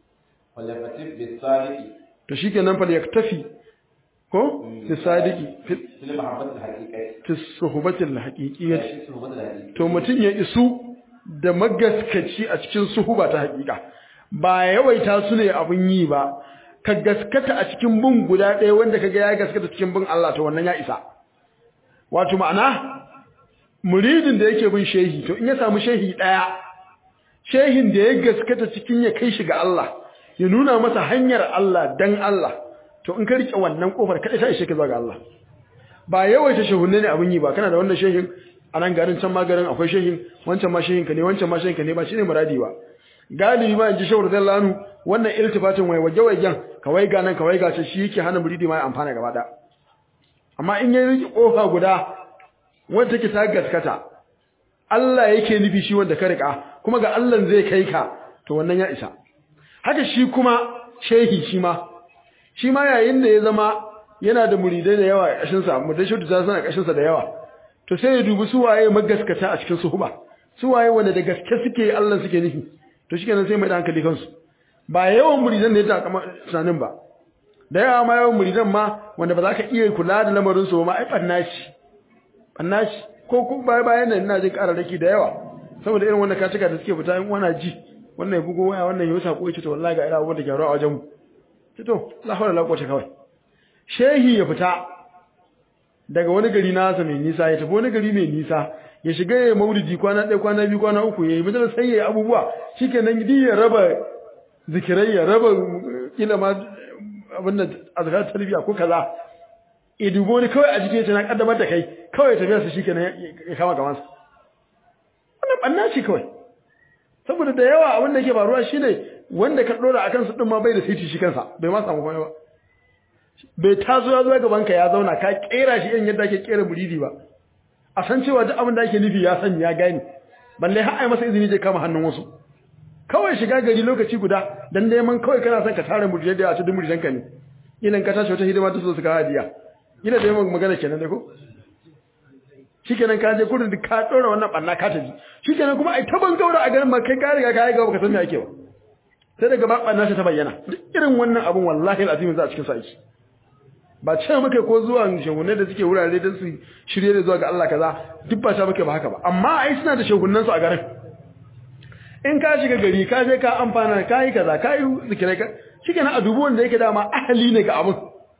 Speaker 1: to shikenan fa yaktafi ko bisadiki fi suhubatil haqiqiyyah to mutun ya isu da magaskaci a cikin suhuba ta haqiqa ba yawaita su ne abun yi ba ka gaskata a cikin bin guda ɗaya wanda kaga ya gaskata cikin bin Allah to wannan ya isa wato ma'ana muridin da yake bin shehi to in ya samu shehi ɗaya shehin da ya gaskata cikin ya kai shi ga Allah ya nuna masa hanyar Allah dan Allah to in ka rike wannan kofar kada ta ishe ka zuwa ga Allah ba yawaita shehunne ne abin yi ba kana da wannan shehin a nan garin can magarin akwai shehin wancan ma shehin ka ne wancan ma shehin ka ne ba shine muradi ba galibi ma inji shehu radiyallahu anhu wannan iltifatin wai waje-wajen kawai ga nan kawai ga shi yake hana muridi ma ya amfana gaba da amma in ya riki kofa guda wanda take ta gaskata Allah yake nufi shi wanda ka rika kuma ga Allah zai kai ka to wannan ya isa haka shi kuma shehi shi ma yayin da ya zama yana da muridai da yawa a kashin sa mutai shi ta sana kashin sa da yawa to sai ya dubi su waye magaskata a cikin suhuba su waye wanda da gaske suke Allah suke nufi to shikenan sai mai da hankali kansu ba yawan muridan da ya ta kama sanin ba da yawa ma yawan muridan ma wanda ba za ka iya kula da lamarin su ma ai bannashi ko bayan nan ina jin kararraki da yawa saboda irin wannan kacika da suke fita in wana ji wannan ya bugo waya wannan ya sako ya ce to wallahi ga ira abubuwan da gyaru a wajen mu to la hawla la quwwata kawai shehi ya fita daga wani gari nasa mai nisa ya tafi wani gari mai nisa ya shiga ya maulidi kwana 1 kwana 2 kwana 3 yayi majalis sai yayi abubuwa shikenan gidi ya raba zikirai ya raba kila ma abin da azkar tarbiya ko kaza idugo ne kawai a jike ta na kaddamar da kai kawai tafiya su shikenan ya kama gaban sa wannan banna shi kawai saboda da yawa abin da yake faruwa shine wanda ka dora akan su din ma bai da siti shi kansa bai ma samu komai ba bai tazo ya zo gaban ka ya zauna ka kera shi in yadda ake kera muridi ba a san cewa duk abin da ake nufi ya san ya gane balle har ai masa izini je kama hannun wasu kawai shiga gari lokaci guda dan neman kawai kana son ka tare muridai da a cikin muridan ka ne idan ka tashi wata hidima ta so su ka hadiya ina da yawan magana kenan da ko shikenan ka je kudu ka dora wannan banna ka tafi shikenan kuma ai taban gaura a garin ma kai ka riga ka yi gaba ka san me ake ba sai daga ba banna ta bayyana duk irin wannan abun wallahi alazim za a cikin sa yake ba ce muke ko zuwa shehunne da suke wurare da su shirye da zuwa ga Allah kaza duk ba ta muke ba haka ba amma ai suna da shehunnan su a garin in ka shiga gari ka je ka amfana ka yi kaza ka yi zikirai ka shikenan a dubu wanda yake dama ahali ne ga abun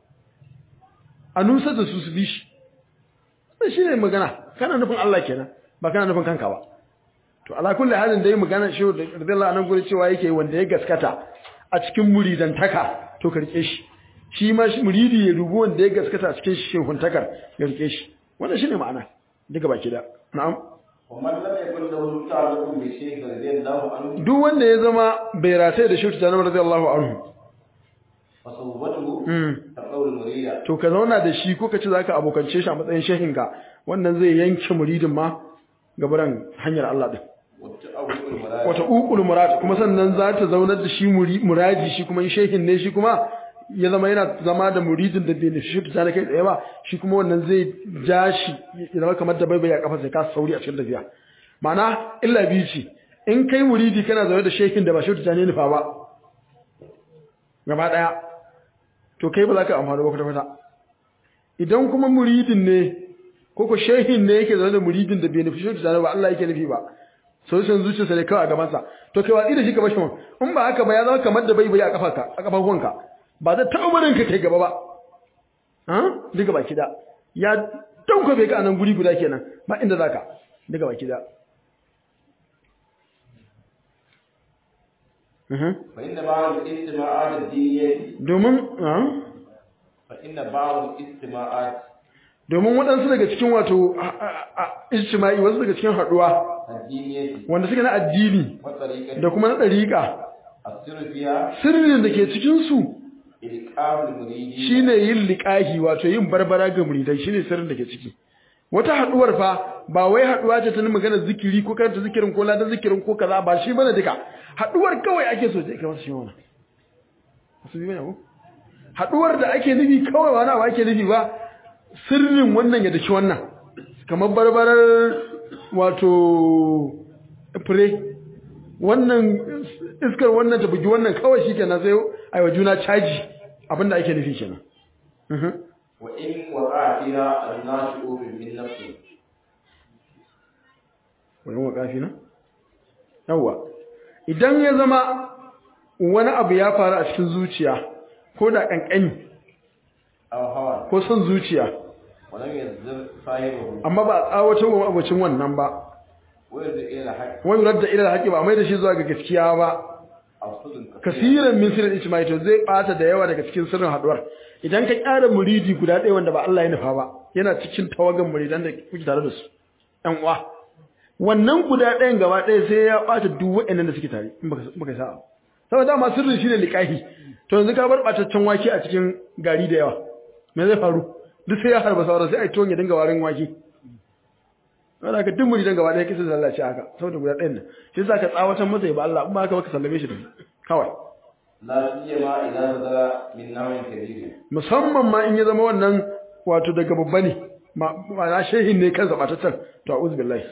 Speaker 1: a nusa da su bi shi sai shine magana kana nufin Allah kenan ba kana nufin kanka ba to ala kulli halin dai magana shi radiyallahu anhu gure cewa yake wanda ya gaskata a cikin muridantaka to karke shi ma muridi ya rubu wanda ya gaskata a cikin shehuntakar ya rike shi wannan shine ma'ana duka baki da na'am duk wanda ya zama bai rataye da shehu tana radiyallahu anhu to ka zauna da shi ko ka ce zaka abokance shi a matsayin shehinka wannan zai yanke muridin ma gabaran hanyar Allah din wata uqul murad kuma sannan za ta zaunar da shi muradi shi kuma shehin ne shi kuma ya zama yana zama da muridin da bai shi ta kai tsaye ba shi kuma wannan zai ja shi ya zama kamar da baibai a kafa sai ka sauri a cikin tafiya ma'ana illa biyu ce in kai muridi kana zaune da shehin da ba shi ta ne nufa ba gaba daya to kai ba za ka amfani ba kwata-kwata idan kuma muridin ne ko shehin ne yake zaune da muridin da bai nufi shi ta ba Allah yake nufi ba sau sun zuciyarsa ne kawai a gabansa to kai watsi da shi ka bashi man in ba haka ba ya zama kamar da baibai a kafafuwanka ba zai taɓa barin ka kai gaba ba duka baki da ya dauka bai ka anan guri guda kenan ba inda zaka duka baki da domin waɗansu daga cikin wato ijtima'i wasu daga cikin haɗuwa wanda suke na addini da kuma na ɗariƙa sirrin da ke cikinsu shine yin liqahi wato yin barbara ga muridai shine sirrin da ke ciki wata haduwar fa ba wai haduwa ce ta magana zikiri ko karanta zikirin ko ladan zikirin ko kaza ba shi bane duka haduwar kawai ake so sai kai masa shi wannan su bi bane haduwar da ake nufi kawai wani ba ake nufi ba sirrin wannan ya daki wannan kamar barbarar wato fure wannan iskar wannan ta bugi wannan kawai shikenan sai aiwa juna caji abinda ake nufi kenan
Speaker 2: wa in waqa'ina an-nashu min nafsi
Speaker 1: wa in waqa'ina yawa idan ya zama wani abu ya faru a cikin zuciya ko da kankani ko son zuciya amma ba a tsawatar wa abocin wannan ba wani radda ila haƙi ba mai da shi zuwa ga gaskiya ba kasiran min sirrin ijma'i to zai bata da yawa daga cikin sirrin haduwar idan ka ƙara muridi guda ɗaya wanda ba Allah ya nufa ba yana cikin tawagan muridan da kuke tare da su ɗan uwa wannan guda ɗayan gaba ɗaya sai ya bata duk waɗannan da suke tare in baka sa'a saboda dama sirrin shine liqahi to yanzu ka bar bataccen wake a cikin gari da yawa me zai faru duk sai ya harba sauran sai ai tuwon ya dinga warin wake wanda ka duk muridan gaba ɗaya kisa sallaci haka saboda guda ɗayan nan shi yasa ka tsawatan masa ya ba Allah in ba haka baka sallame shi da kawai
Speaker 2: la siyama idan sadara min nawin kabir
Speaker 1: musamman ma in ya zama wannan wato daga babba ne ma'ana shehin ne kansa batattar to a'udhu billahi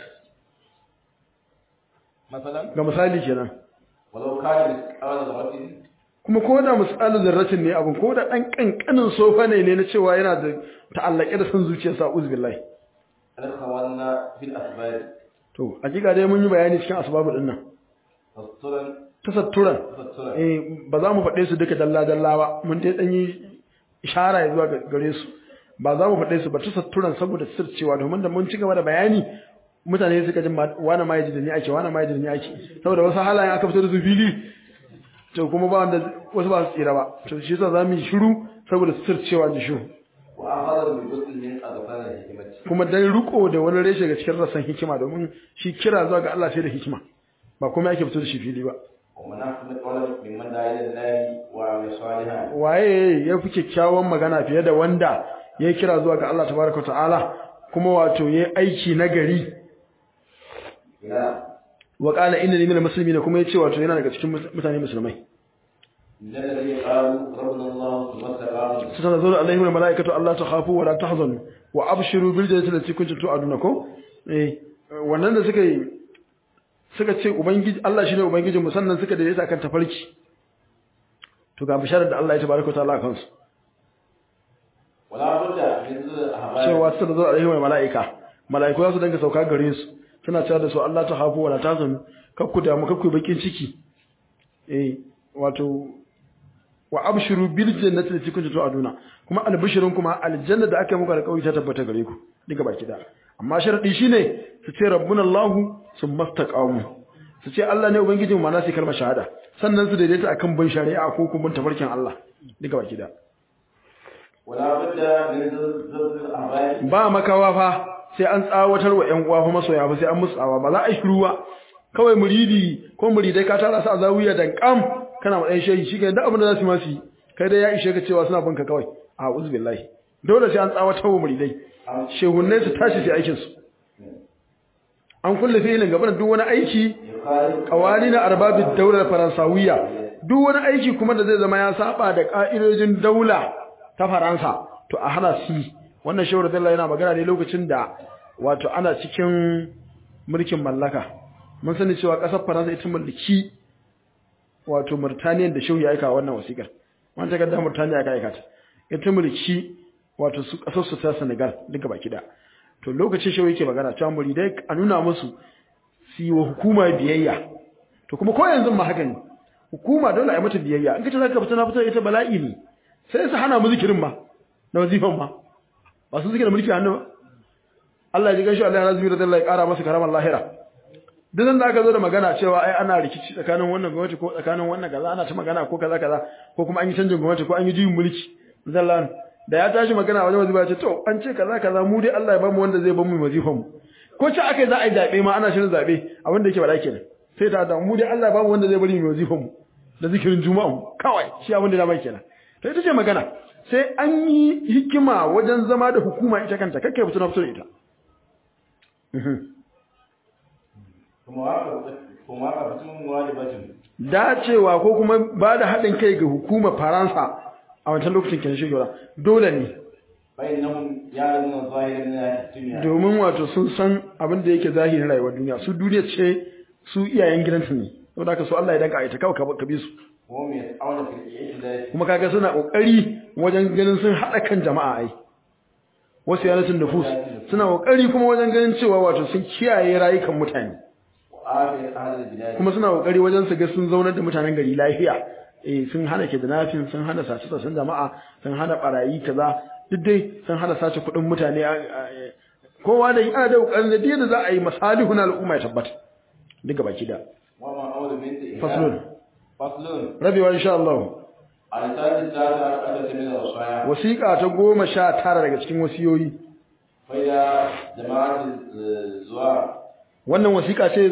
Speaker 2: masalan
Speaker 1: ga misali kenan
Speaker 2: walau kana misqala dharratin
Speaker 1: kuma ko da misalin zarratin ne abin ko da dan kankanin sofa ne na cewa yana da ta'allake da san zuciyarsa a'udhu billahi
Speaker 2: alkhawanna fil asbab
Speaker 1: to hakika dai mun yi bayani cikin asbabu din nan tasatturan ba za mu faɗe su duka dalla dalla ba mun dai dan yi ishara zuwa gare su ba za mu faɗe su ba tasatturan saboda sircewa domin da mun ci gaba da bayani mutane suka ji wani ma yaji da ni ake wani ma yaji da ni ake saboda wasu halayen aka fito da su fili to kuma ba wanda wasu ba su tsira ba to shi yasa za mu yi shiru saboda sircewa ji shiru kuma dan riko da wani reshe ga cikin rasan hikima domin shi kira zuwa ga Allah sai da hikima ba kuma yake fito da shi fili ba waye ya fi kyakkyawan magana fiye da wanda ya kira zuwa ga Allah tabaraka ta'ala kuma wato yayi aiki na gari wa qala innani minal muslimin kuma yace wato yana daga cikin mutane musulmai ستنزل عليهم الملائكة ألا تخافوا ولا تحزنوا وأبشروا بالجنة التي كنتم توعدون ko wannan da suka ce ubangiji Allah shine ubangijin mu sannan suka daidaita kan tafarki to ga bisharar da Allah ya tabaraka ta'ala kansu
Speaker 2: wala budda min ahbab
Speaker 1: cewa ستنزل عليهم الملائكة malaiku za su dinga sauka gare su suna cewa da su Allah ta hafu wala tahzanu kakku da mu kakku bakin ciki wato wa abshiru bil jannati allati kuntum tu'aduna kuma albishirun kuma aljanna da aka muku alƙawari ta tabbata gare ku diga baki da amma sharadi shine su ce rabbuna Allah summa istaqamu su ce Allah ne ubangijin mu mana sai kalmar shahada sannan su daidaita akan bin shari'a ko kuma tafarkin Allah diga baki da
Speaker 2: wala budda min zalzal ahbab
Speaker 1: ba makawa fa sai an tsawatar wa ƴan uwa fa masoya fa sai an musu tsawa ba za a yi ruwa kawai muridi ko muridai ka tara su a zawiya dan kam kana ma ɗan shehi shi ke da abin da za su masu yi kai dai ya ishe ka cewa suna binka kawai a uzbillahi dole sai an tsawatar wa muridai shehunnai su tashi sai aikinsu an kulle filin gaba da duk wani aiki kawani na arbabin daular faransawiya duk wani aiki kuma da zai zama ya saba da ka'idojin daula ta faransa to a hana su wannan shehu radiyallahu yana magana ne lokacin da wato ana cikin mulkin mallaka mun sani cewa ƙasar faransa ita mallaki wato Mauritania da shehu ya aika wannan wasikar wannan takarda Mauritania aka aika ta ita mulki wato su kasar su ta Senegal duka baki da to lokacin shehu yake magana cewa muridai a nuna musu su yi wa hukuma biyayya to kuma ko yanzu ma haka ne hukuma dole a yi mata biyayya in kace zaka fita na fita ita bala'i ne sai su hana mu zikirin ma na wazifan ma ba su zikirin mulki hannu ba Allah ya ji gashi Allah ya razumi da Allah ya kara masa karamar lahira duk da aka zo da magana cewa ai ana rikici tsakanin wannan gwamnati ko tsakanin wannan kaza ana ta magana ko kaza kaza ko kuma an yi canjin gwamnati ko an yi juyin mulki zallan da ya tashi magana wajen wazifa ce to an ce kaza kaza mu dai Allah ya bamu wanda zai bamu wazifan mu ko ce akai za a yi zabe ma ana shirin zabe abin da yake bada kenan sai ta da mu dai Allah ya bamu wanda zai bari mu wazifan mu da zikirin juma'a mu kawai shi abin da na bai kenan to ita ce magana sai an yi hikima wajen zama da hukuma ita kanta kake fito na fito da ita dacewa ko kuma ba da haɗin kai ga hukumar faransa a wancan lokacin kenan shugaba dole ne domin wato sun san abin da yake zahirin rayuwar duniya su duniya ce su iyayen gidansu ne saboda haka so Allah ya danka aita kawai ka bi su kuma kaga suna kokari wajen ganin sun haɗa kan jama'a ai wasu yanatin nufus suna kokari kuma wajen ganin cewa wato sun kiyaye rayukan mutane kuma suna kokari wajen su ga sun zaunar da mutanen gari lafiya sun hana kidnapping sun hana sace-sacen jama'a sun hana barayi kaza duk dai sun hana sace kuɗin mutane kowa da yana da kokarin da yadda za a yi masalihun al'umma ya tabbata duka baki da faslun rabewa insha Allah wasiƙa ta 19 daga cikin wasiyoyi wannan wasiƙa ce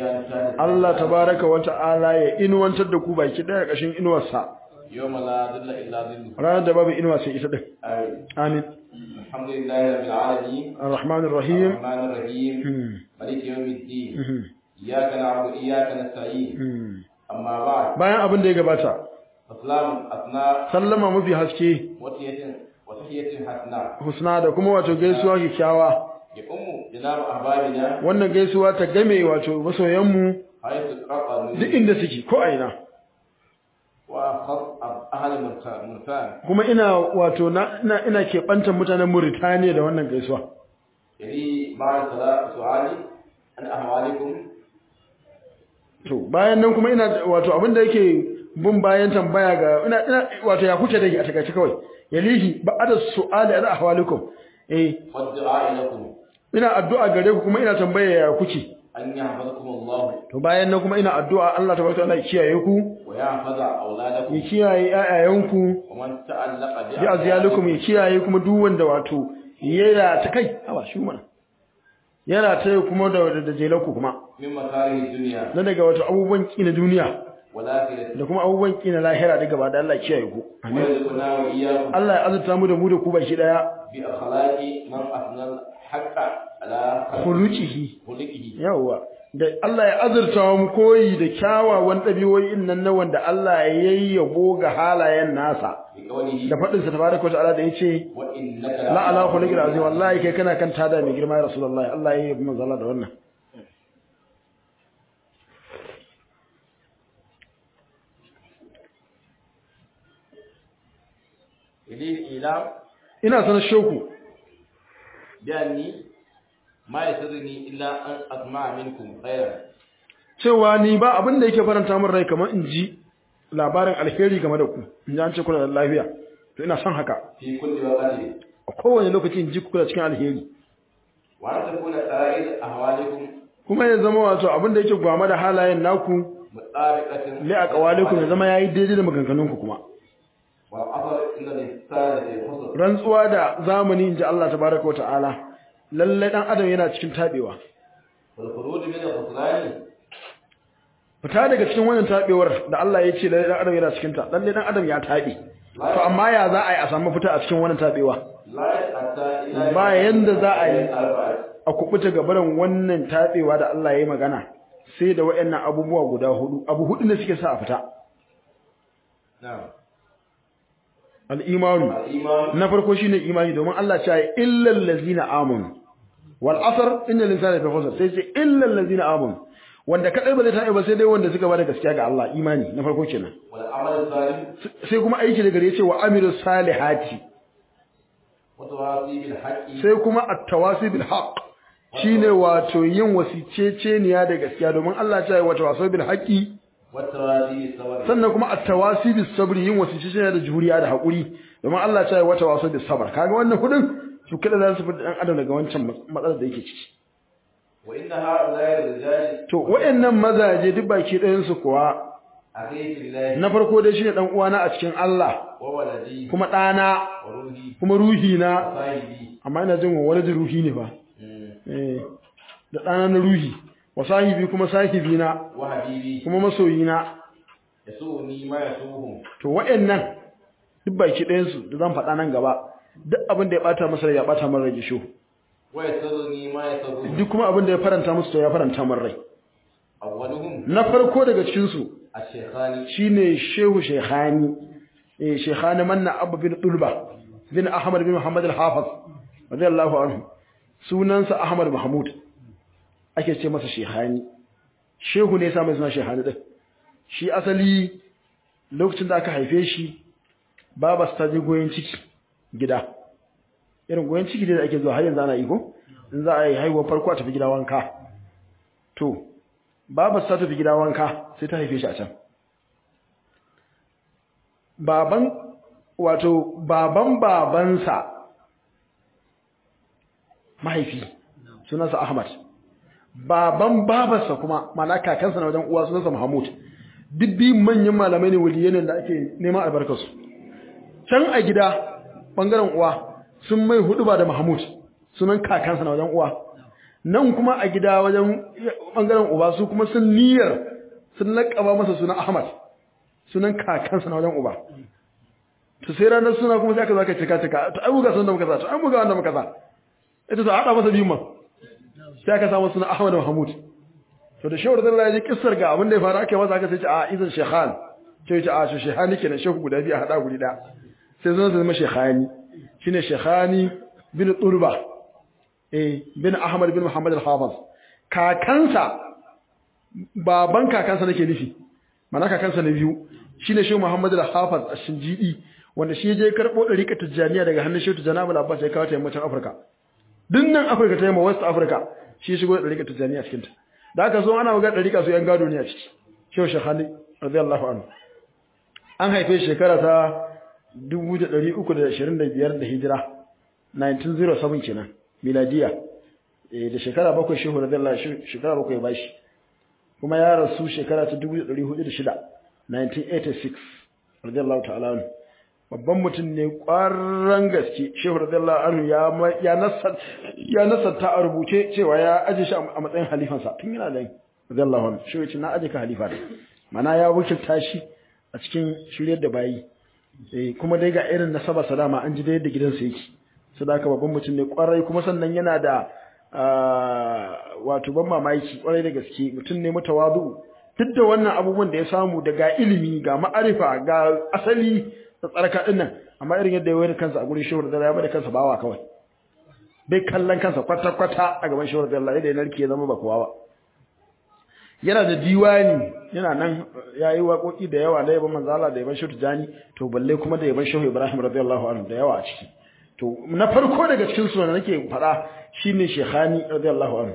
Speaker 2: jami'an ta
Speaker 1: Allah tabaraka wa ta'ala ya inuwantar da ku baki daya kashin inuwarsa
Speaker 2: yawma la dhilla illa dhilluh
Speaker 1: ranar da babu inuwa sai ita din amin
Speaker 2: alhamdulillahi rabbil alamin
Speaker 1: arrahmanir rahim
Speaker 2: arrahmanir rahim maliki yawmiddin iyyaka na'budu wa iyyaka nasta'in amma ba'd
Speaker 1: bayan abin da ya gabata
Speaker 2: assalamu asna
Speaker 1: sallama mafi haske
Speaker 2: wasiyatin hasna
Speaker 1: husna da kuma wato gaisuwa kikkiawa
Speaker 2: ya ummu jinabu ahbabina
Speaker 1: wannan gaisuwa ta game wato masoyanmu
Speaker 2: haythu qaqalu
Speaker 1: duk inda suke ko aina
Speaker 2: wa khas ahli murtan
Speaker 1: kuma ina keɓantar mutanen Mauritania da wannan gaisuwa
Speaker 2: yali ba'da su'ali an ahwalikum
Speaker 1: to bayan nan kuma ina wato abinda yake bin bayan tambaya ga ina wato ya kuce dai a takaice kawai yalihi ba'da su'ali an ahwalikum
Speaker 2: wad'a ilakum
Speaker 1: ina addu'a gare ku kuma ina tambaya ya kuke
Speaker 2: an yahfazukum Allah
Speaker 1: to bayan nan kuma ina addu'a Allah tabaraka Allah ya kiyaye ku
Speaker 2: wa yahfaza auladakum
Speaker 1: ya kiyaye ayayanku
Speaker 2: wa man ta'allaqa
Speaker 1: bi azyalikum ya kiyaye kuma duk wanda wato yana ta kai aba shi mana yana ta kuma da jelanku kuma
Speaker 2: min makarihi dunya
Speaker 1: na daga wato abubuwan ki na duniya
Speaker 2: wala
Speaker 1: da kuma abubuwan ki na lahira daga ba da Allah ya kiyaye ku amin Allah ya azurta mu da ku baki daya
Speaker 2: bi akhlaqi man asnal haqqa ala
Speaker 1: khuluqihi
Speaker 2: khuliqihi
Speaker 1: yawa da Allah ya azurta mu koyi da kyawawan dabi'o'in nan na wanda Allah ya yayyabo ga halayen nasa da fadin sa tabaraka wa ta'ala da yace
Speaker 2: wa innaka
Speaker 1: la ala khuluqil azim wallahi kai kana kan tada mai girma ya rasulullahi Allah ya yi manzo Allah da wannan ina sanar shoku
Speaker 2: yani ma yasirni illa an asma'a minkum khairan
Speaker 1: cewa ni ba abin da yake faranta min rai kamar in ji labarin alheri game da ku in ji an ce kuna da lafiya to ina son haka
Speaker 2: fi kulli waqti
Speaker 1: a kowane lokaci in ji ku da cikin alheri
Speaker 2: wa an takuna qa'id ahwalikum
Speaker 1: kuma ya zama wato abin da yake gwama da halayen naku
Speaker 2: mutabiqatin
Speaker 1: li aqwalikum ya zama yayi daidai da maganganunku kuma
Speaker 2: wa afar inna lisana fi khusr
Speaker 1: rantsuwa da zamani inji Allah tabaaraka wa ta'ala lalle dan adam yana cikin tabewa
Speaker 2: wal khuruj min al-khusrani
Speaker 1: fita daga cikin wannan tabewar da Allah ya ce lalle dan adam yana cikin ta lalle dan adam ya tabe to amma ya za a yi a samu fita a cikin wannan tabewa ba yanda za a yi a kubuta gabaran wannan tabewa da Allah ya yi magana sai da wayannan abubuwa guda hudu abu hudu ne suke sa a fita
Speaker 2: na'am
Speaker 1: al-imanu na farko shine imani domin Allah ya ce illal ladzina amanu wal asr innal insana lafi khusr sai ce illal ladzina amanu wanda kadai ba zai tabe ba sai dai wanda suka bada gaskiya ga Allah imani na farko kenan
Speaker 2: wal amal salih
Speaker 1: sai kuma aiki da gare yace wa amilu salihati
Speaker 2: wa tawasi bil haqqi
Speaker 1: sai kuma at-tawasi bil haqq shine wato yin wasiceceniya da gaskiya domin Allah ya ce wa tawasi bil haqqi
Speaker 2: wa tawasi bis sabr
Speaker 1: sannan kuma at-tawasi bis sabr yin wasiceceniya da juriya da hakuri domin Allah ya ce wa tawasi bis sabr kaga wannan hudun su kada za su fi dan adam daga wancan matsalar da yake ciki
Speaker 2: wa inna ha'ula'i rijal
Speaker 1: to wayannan mazaje duk baki ɗayan su kuwa
Speaker 2: akhi billahi
Speaker 1: na farko dai shine dan uwana a cikin Allah
Speaker 2: wa waladi
Speaker 1: kuma ɗana
Speaker 2: wa ruhi
Speaker 1: kuma ruhi na
Speaker 2: sahibi
Speaker 1: amma ina jin wani da ruhi ne ba da ɗana na ruhi wa sahibi kuma sahibi na
Speaker 2: wa habibi
Speaker 1: kuma masoyi na
Speaker 2: yasuni ma yasuhum
Speaker 1: to wayannan duk baki ɗayan su da zan faɗa nan gaba duk abin da ya bata masa rai ya bata min rai sho
Speaker 2: wa yasurni ma yasuhum
Speaker 1: duk kuma abin da ya faranta musu to ya faranta min rai
Speaker 2: awwaluhum
Speaker 1: na farko daga cikin su
Speaker 2: ash-shaykhani
Speaker 1: shine shehu shaykhani shaykhani manna abu bin dulba bin ahmad bin muhammad al-hafiz radiyallahu anhu sunansa ahmad mahmud ake ce masa shaykhani shehu ne yasa mai suna shaykhani din shi asali lokacin da aka haife shi babarsa ta je goyen ciki gida irin goyen ciki da ake zuwa har yanzu ana iko in za a yi haihuwar farko a tafi gida wanka to babarsa ta tafi gida wanka sai ta haife shi a can baban babansa mahaifi sunansa Ahmad baban babarsa kuma mana kakansa na wajen uwa sunansa Mahmud dubbi manyan malamai ne waliyan da ake neman albarkarsu can a gida bangaren uwa sun mai hudu ba da Mahmud sunan kakansa na wajen uwa nan kuma a gida wajen bangaren uba su kuma sun niyyar sun laƙaba masa sunan Ahmad sunan kakansa na wajen uba to sai ranar suna kuma sai aka zaka cika to ai muga sun da muka sa to ai muga wanda muka sa ita ta hada masa biyun ma sai aka samu sunan Ahmad Mahmud to da shehu radiyallahu anhu ya ji kissar ga abin da ya faru aka masa aka sai ce a izan shekhan sai ce a shi shehani kenan shehu guda biyu a hada guri da sai sunan zama shekhani shine shekhani bin Turba bin Ahmad bin Muhammad al-Hafiz kakansa baban kakansa nake nufi mana kakansa na biyu shine Shehu Muhammad al-Hafiz ash-Shinjidi wanda shi je karbo dariƙar Tijaniya daga hannun Shehu Tijani Abul Abbas ya kawo ta yammacin Afirka dinnan Afirka ta yamma West Africa shi shigo da dariƙar Tijaniya cikin ta da haka so ana magana dariƙa su yan gado ne a ciki Shehu Shekhani radiyallahu anhu an haife shekara ta 1325 da hijira 1907 kenan miladiya da shekara 7 Shehu radiyallahu shekara 7 bashi kuma ya rasu shekara ta 1406 1986 radiyallahu ta'ala anhu babban mutum ne ƙwaran gaske Shehu radiyallahu anhu ya nasanta a rubuce cewa ya aje shi a matsayin halifansa tun yana da radiyallahu anhu Shehu ce na aje ka halifa mana ya wakilta shi a cikin shiryar da bayi kuma dai ga irin nasaba salama an ji da yadda gidansa yake sadaka babban mutum ne ƙwarai kuma sannan yana da wato ban mamaki kwarai da gaske mutum ne mutawadu duk da wannan abubuwan da ya samu daga ilimi ga ma'arifa ga asali da tsarka din nan amma irin yadda ya wayar kansa a gurin shehu da ya bada kansa bawa kawai bai kallon kansa kwata kwata a gaban shehu da Allah yadda ya narke ya zama ba kowa ba yana da diwani yana nan yayi waƙoƙi da yawa da yaban manzo Allah da yaban shehu Tijani to balle kuma da yaban shehu Ibrahim radiyallahu anhu da yawa a ciki to na farko daga cikin su da nake fara shine Shekhani radiyallahu anhu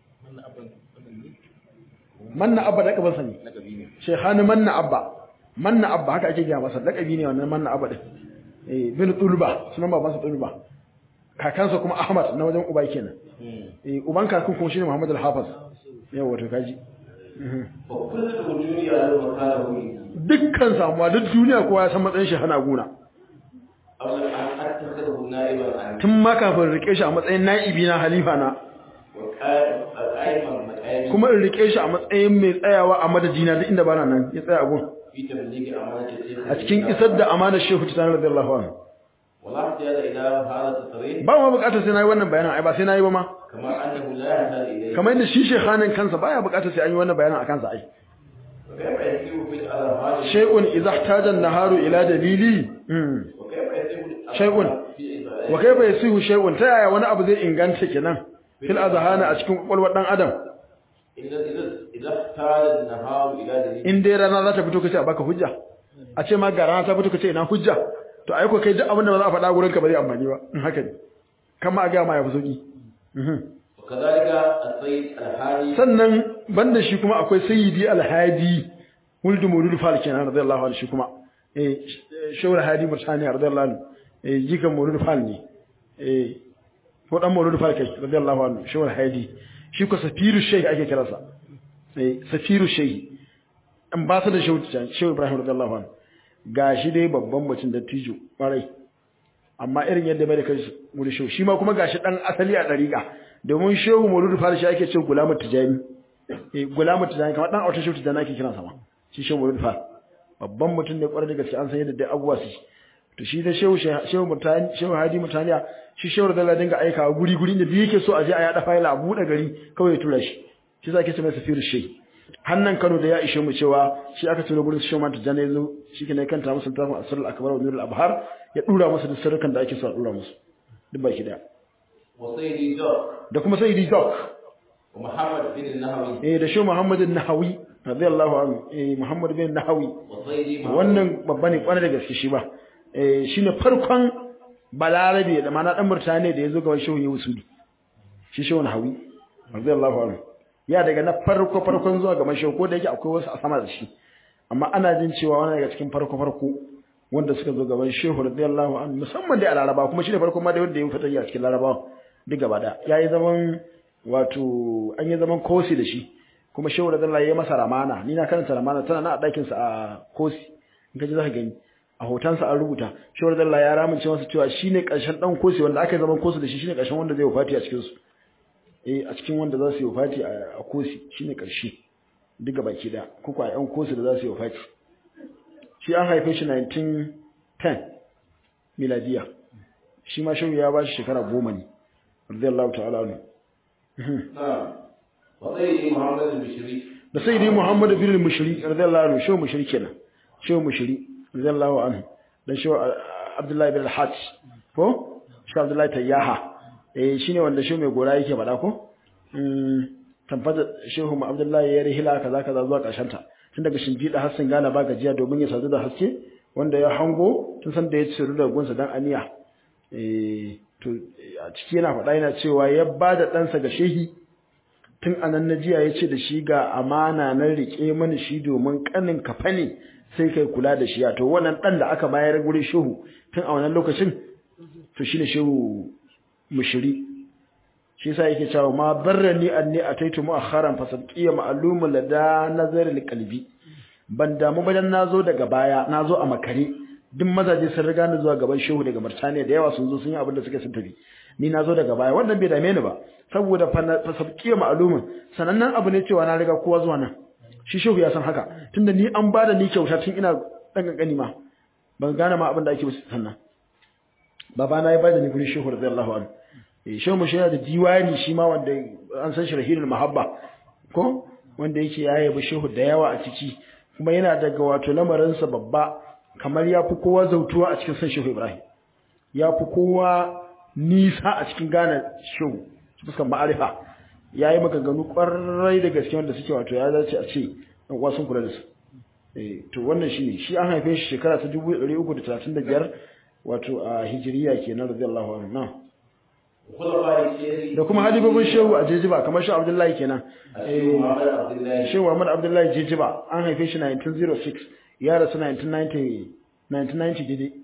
Speaker 1: manna abba da kaban sani Shekhani manna abba haka ake gaya masa lakabi ne wannan manna abba din bin Tulba sunan babansa Tulba kakansa kuma Ahmad na wajen uba kenan uban kakan kuma shine Muhammad al-Hafiz yawa to kaji dukkan samuwa duk duniya kowa ya san matsayin shi hana guna tun ma kafin rike shi a matsayin na'ibi na halifa na kuma in rike shi a matsayin mai tsayawa a madadina duk inda bana nan ya tsaya a gun a cikin isar da amanar shehu Tijani radiyallahu anhu ba ma bukatar sai nayi wannan bayanan ai ba sai nayi ba ma kamar yadda shi shekhanin kansa baya bukatar sai an yi wannan bayanan akan sa ai shay'un idza ihtaja an-naharu ila dalili shay'un wa kayfa yasihu shay'un ta yaya wani abu zai inganta kenan fil azhana a cikin kwakwalwar dan adam in dai rana za ta fito kace a baka hujja a ce ma ga rana ta fito kace ina hujja to ai ko kai duk abin da ba za a faɗa gurin ka ba zai amfani ba in haka ne kama a ga ma ya fi sauki sannan banda shi kuma akwai sayyidi al-hadi wuldu murul fal kenan radiyallahu anhu shi kuma shawar hadi mutani radiyallahu anhu jikan murul fal ne ko dan murul fal kai radiyallahu anhu shawar hadi shi ko safiru shay ake kiransa safiru shay an ba sa da shehu Ibrahim radiyallahu anhu gashi dai babban mutum da tijo kwarai amma irin yadda bai da kai muri shehu shi ma kuma gashi dan asali a dariqa domin shehu Maulud Fari shi ake cewa Gulamu Tijani Gulamu Tijani kamar dan autar shehu Tijani ake kiransa ma shi shehu Maulud Fari babban mutum ne kwarai da gaske an san yadda dai abuwa su to shi da shehu Mutani shehu Hadi Mutaniya shi shehu da Allah dinga aika guri inda duk yake so a je a yada fayila a buɗe gari kawai ya tura shi zake ce mai safiru shehi hannan Kano da ya ishe mu cewa shi aka tura gurin shehu Tijani yazo shi ne kanta musu tafin asrul akbar wa nurul abhar ya dura musu da sirrukan da ake so a dura musu duk baki da da kuma sayyidi Zak
Speaker 2: Muhammad bin Nahawi
Speaker 1: da shehu Muhammad bin Nahawi radiyallahu anhu Muhammad bin Nahawi wannan babba ne kwarai da gaske shi ba shine farkon balarabe da mana dan murtane da yazo ga shehu Yusuf shi shehu Nahawi radiyallahu anhu ya daga na farkon zuwa ga shehu ko da yake akwai wasu a sama da shi amma ana jin cewa wannan daga cikin farko wanda suka zo gaban shehu radiyallahu anhu musamman da Laraba kuma shine farkon ma da wanda ya fita a cikin Larabawa duk gaba da yayi zaman wato an yi zaman kosi da shi kuma shehu radiyallahu ya masa ramana ni na karanta ramana tana na a dakin sa a kosi in ka ji zaka gani a hoton sa an rubuta shehu radiyallahu ya ramince masa cewa shine karshen dan kosi wanda aka yi zaman kosi da shi shine karshen wanda zai wafati a cikin su a cikin wanda za su yi wafati a kosi shine karshe duka baki da kuka yan kosi da za su yi wafati shi an haife shi 1910 miladiya shi ma shehu ya ba shi shekara 10 ne radiyallahu ta'ala anhu
Speaker 2: wa sayyidi Muhammad al-Bishri
Speaker 1: da sayyidi Muhammad bin al-Mushri radiyallahu anhu shehu mushri kenan shehu mushri radiyallahu anhu dan shehu Abdullahi bin al-Hajj ko shehu Abdullahi Tayyaha shine wanda shehu mai gora yake faɗa ko tabbata shehu mu Abdullahi ya rihila kaza kaza zuwa ƙarshen ta tun daga Shinjida har sun gana ba gajiya domin ya sadu da haske wanda ya hango tun san da ya tsiru da gunsa dan aniya to a ciki yana faɗa yana cewa ya bada ɗansa ga shehi tun anan najiya ya ce da shi ga amana na rike mani shi domin kanin kafa ne sai kai kula da shi to wannan ɗan da aka bayar gurin shehu tun a wannan lokacin to shine shehu mushri shi yasa yake cewa ma barrani anni ataitu mu'akharan fasabqiya ma'lumun lada nazaril qalbi ban damu ba dan nazo daga baya nazo a makare duk mazaje sun riga ni zuwa gaban shehu daga Murtaniya da yawa sun zo sun yi abin da suke sun tafi ni nazo daga baya wannan bai dame ni ba saboda fasabqiya ma'lumun sanannen abu ne cewa na riga kowa zuwa nan shi shehu ya san haka tunda ni an bada ni kyauta tun ina dan kankani ma ban gane ma abin da ake musu sannan babana ya bada ni gurin shehu radiyallahu anhu shehu mu yana da diwani shi ma wanda an san shi rahilul mahabba ko wanda yake yaye ba shehu da yawa a ciki kuma yana daga wato lamarin sa babba kamar yafi kowa zautuwa a cikin san shehu Ibrahim yafi kowa nisa a cikin gane shehu fuskan ma'arifa yayi maganganu kwarai da gaske wanda suke wato ya dace a ce dan uwa sun kula da su to wannan shine shi an haife shi shekara ta 1335 wato a hijiriya kenan radiyallahu anhu da kuma halibabin shehu a Jejiba kamar shehu Abdullahi kenan shehu Muhammad Abdullahi Jejiba an haife shi 1906 ya rasu 1990 dide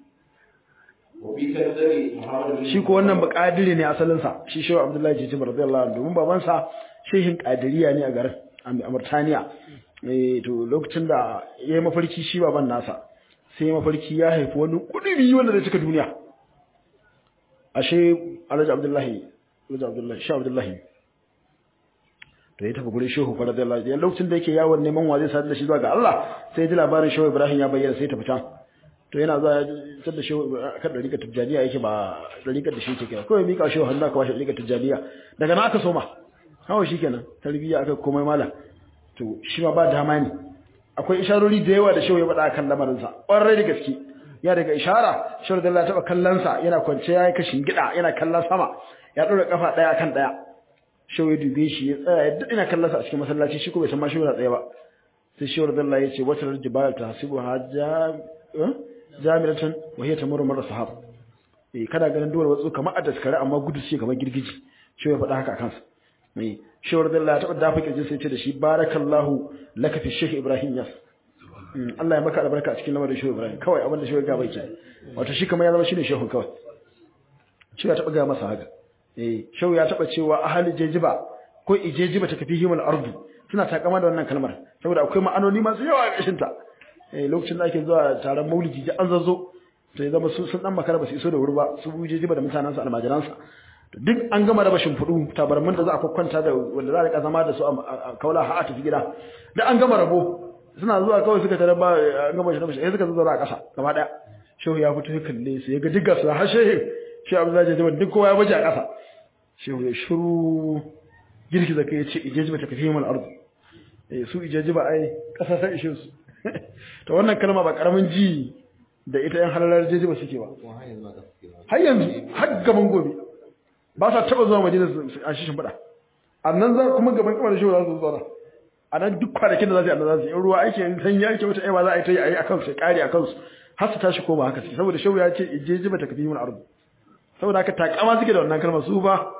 Speaker 1: shi ko wannan bakadiri ne asalin sa shi shehu Abdullahi Jejiba radiyallahu anhu domin baban sa shehin kadiriya ne a garin a Mauritania to lokacin da yayi mafarki shi baban nasa sai mafarki ya haifi wani kudiri wanda zai cika duniya ashe Alhaji Abdullahi Shehu Abdullahi to ya tafi gurin Shehu radiyallahu anhu lokacin da yake yawon neman wa zai sadar da shi zuwa ga Allah sai ya ji labarin Shehu Ibrahim ya bayyana sai ya tafi can to yana zuwa ya da Shehu kan dariƙar Tijjaniya yake ba dariƙar da shi yake kira kawai mika Shehu hannu aka washe dariƙar Tijjaniya daga nan aka soma kawai shikenan tarbiyya aka komai mala to shi ma ba dama ne akwai isharori da yawa da Shehu ya faɗa kan lamarin sa ƙwarai da gaske ya daga ishara Shehu da Allah taba kallon sa yana kwance yayi kashin gida yana kallon sama ya dora kafa daya kan daya Shehu ya dube shi ya tsaya ya dade ina kallon sa a cikin masallaci shi ko bai san ma Shehu na tsaye ba sai Shehu da Allah ya ce wata rajibal tahsibu jamilatan wa hiya tamurru mar sahab kada ganin dole watsu kamar adaskare amma gudu ce kamar girgiji Shehu ya faɗa haka akan sa Shehu da Allah ya taba dafa kirjin sai ya ce da shi barakallahu laka fi Sheikh Ibrahim Yas Allah ya maka albarka a cikin lamarin Shehu Ibrahim kawai abinda Shehu ga bai ke wato shi kamar ya zama shine Shehu kawai Shehu ya taba ga masa haka Shehu ya taba cewa ahli jejiba ko ijejiba ta kafi himul ardu suna takama da wannan kalmar saboda akwai ma'anoni masu yawa a kashin ta lokacin da ake zuwa taron maulidi da an zazzo to ya zama sun dan makara ba su iso da wuri ba su jejiba da mutanen su almajiran sa duk an gama raba shimfudu tabarmin da za a kwakwanta da wanda za a rika zama da su a kaula har a tafi gida da an gama rabo suna zuwa kawai suka tare ba an gama shi sai suka zo a ƙasa gaba daya shehu ya fito ya kalle su ya ga digga su har shehu Abdullahi Jajiba duk kowa ya baje a ƙasa shehu ya shiru girgiza kai ya ce ijajiba ta kafi mal ardu su ijajiba ai ƙasa ta ishe su to wannan kalma ba karamin ji da ita yan halalar Jajiba suke ba har yanzu har gaban gobe ba sa taba zuwa Madina a shishin fada annan za kuma gaban kamar shehu za su zo a nan duk kwanakin da za su yi annan za su yi in ruwa ake in sanyi ake wata aiwa za a yi ta yi a kansu ya kare a kansu har su tashi koma haka suke saboda shehu ya ce ijejiba ta kafi mal ardu saboda haka takama suke da wannan kalmar su ba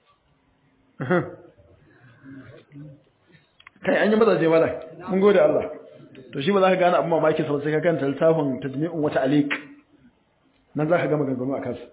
Speaker 1: kai an yi mazaje mala mun gode Allah to shi ba za ka gane abin mamaki sai ka kanta littafin tajmi'un wata alik nan za ka ga maganganu a kansa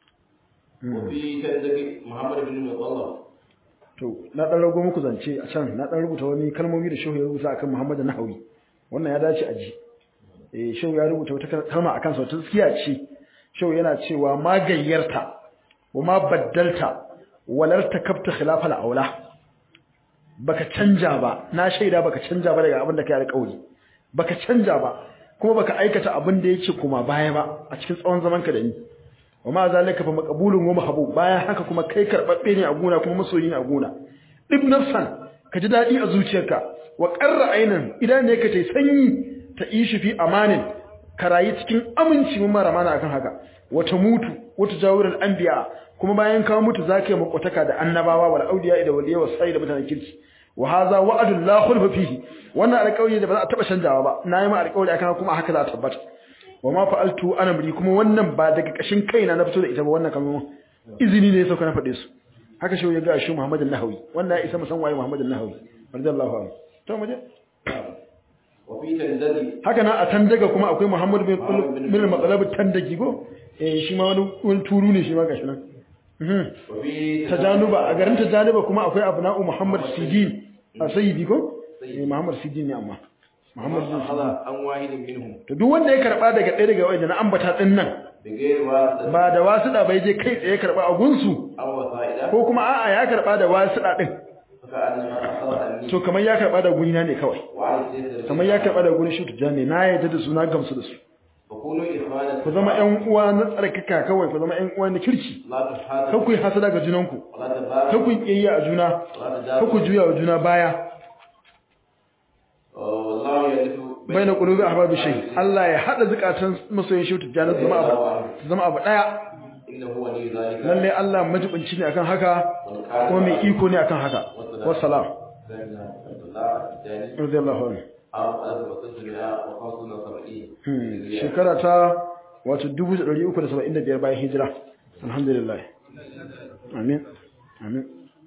Speaker 1: to na dan rago muku zance a can na dan rubuta wani kalmomi da shehu ya rubuta akan Muhammad Nahawi wannan ya dace a ji shehu ya rubuta wata kalma akan sa wata tsiya ce shehu yana cewa ma gayyarta wa ma baddalta walar takabta khilafal aula baka canja ba na shaida baka canja ba daga abin da kai alƙawari baka canja ba kuma baka aikata abin da yake kuma baya ba a cikin tsawon zaman ka da ni wa ma zalika fa maqbulun wa mahbub bayan haka kuma kai karbabbe ne a gona kuma masoyi ne a gona ibn nafsan ka ji dadi a zuciyarka wa qarra ainan idan ne ka tai sanyi ta ishi fi amanin karayi cikin aminci mun mara mana akan haka wata mutu wata jawurul anbiya kuma bayan ka mutu zaka yi makwataka da annabawa wal auliya da waliya wasai da mutanen kirki wa hadha wa'dun la khulfa fihi wannan alƙawari da ba za a taba canjawa ba nayi ma alƙawari akan kuma haka za ta tabbata wa ma fa'altu ana muri kuma wannan ba daga kashin kaina na fito da ita ba wannan kamar izini ne sauka na faɗe su haka shi ya ga shi Muhammad an-Nahawi wannan ya isa musan waye Muhammad an-Nahawi radiyallahu anhu to mu je
Speaker 2: wa fi tanzali
Speaker 1: haka na a tandaga kuma akwai Muhammad bin al-Maqlab tandagi go shi ma wani turu ne shi ma gashi nan
Speaker 2: wa fi
Speaker 1: tajanuba a garin tajanuba kuma akwai abna'u Muhammad Sidin a sayyidi ko Muhammad Sidin ne amma Muhammad bin
Speaker 2: hada an wahidin minhum
Speaker 1: to duk wanda ya karba daga ɗaya daga wanda na ambata din nan
Speaker 2: da gaiwa
Speaker 1: ba da wasuɗa bai je kai tsaye karba a gunsu
Speaker 2: aw wasa'ida
Speaker 1: ko kuma a'a ya karba da wasuɗa din
Speaker 2: ka annama akhadha anni
Speaker 1: to kamar ya karba da gurina ne kawai
Speaker 2: wa ala sayyidina
Speaker 1: kamar ya karba da gurin shi tujani na yadda da su na gamsu da su
Speaker 2: fa kunu ikhwana
Speaker 1: ku zama ƴan uwa na tsarkaka kawai ku zama ƴan uwa na kirki
Speaker 2: la tuhadu
Speaker 1: kar ku yi hasada ga junanku
Speaker 2: wa la tabarak
Speaker 1: kar ku yi kiyayya a juna
Speaker 2: wa la
Speaker 1: kar ku
Speaker 2: tajabu
Speaker 1: juya wa juna baya
Speaker 2: wallahu yalifu
Speaker 1: baina qulubi ahbabi shay Allah ya hada zakatan masoyin shi tujani su zama abu daya
Speaker 2: innahu wali zalika
Speaker 1: lalle Allah majibinci ne akan haka kuma mai iko ne akan haka wassalam radiyallahu anhu shekara ta wato 1375 bayan hijira alhamdulillah amin amin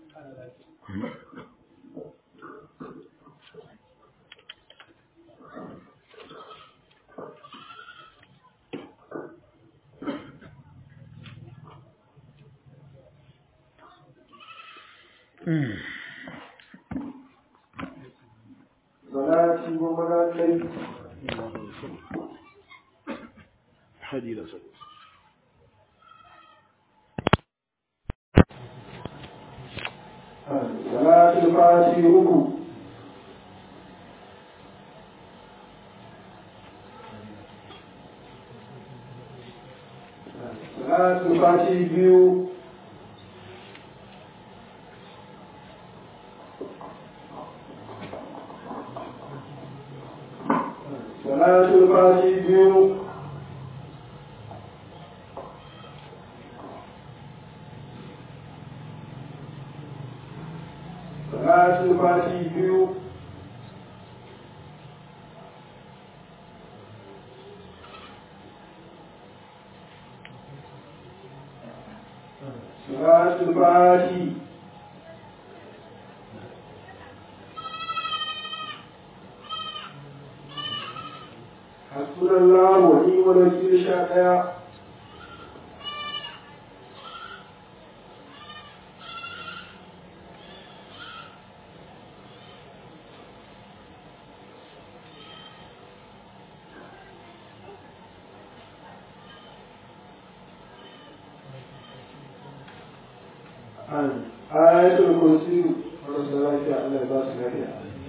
Speaker 3: salati wa malakai
Speaker 1: hadira sai
Speaker 3: salati fati uku salati fati biyu salati fati biyu salati fati biyu salati fati hasbunallahu wa ni'mal wakeel sha daya ayatul kursi marasa lafiya Allah ya ba su lafiya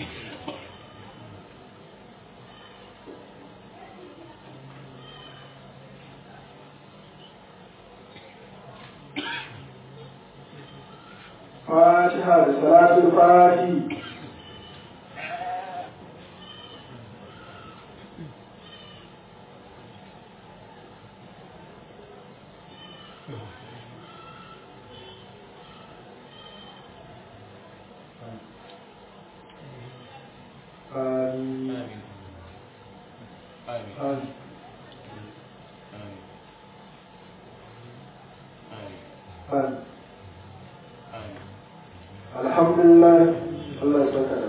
Speaker 3: fatiha da salatul fati alhamdulillah Allah ya saka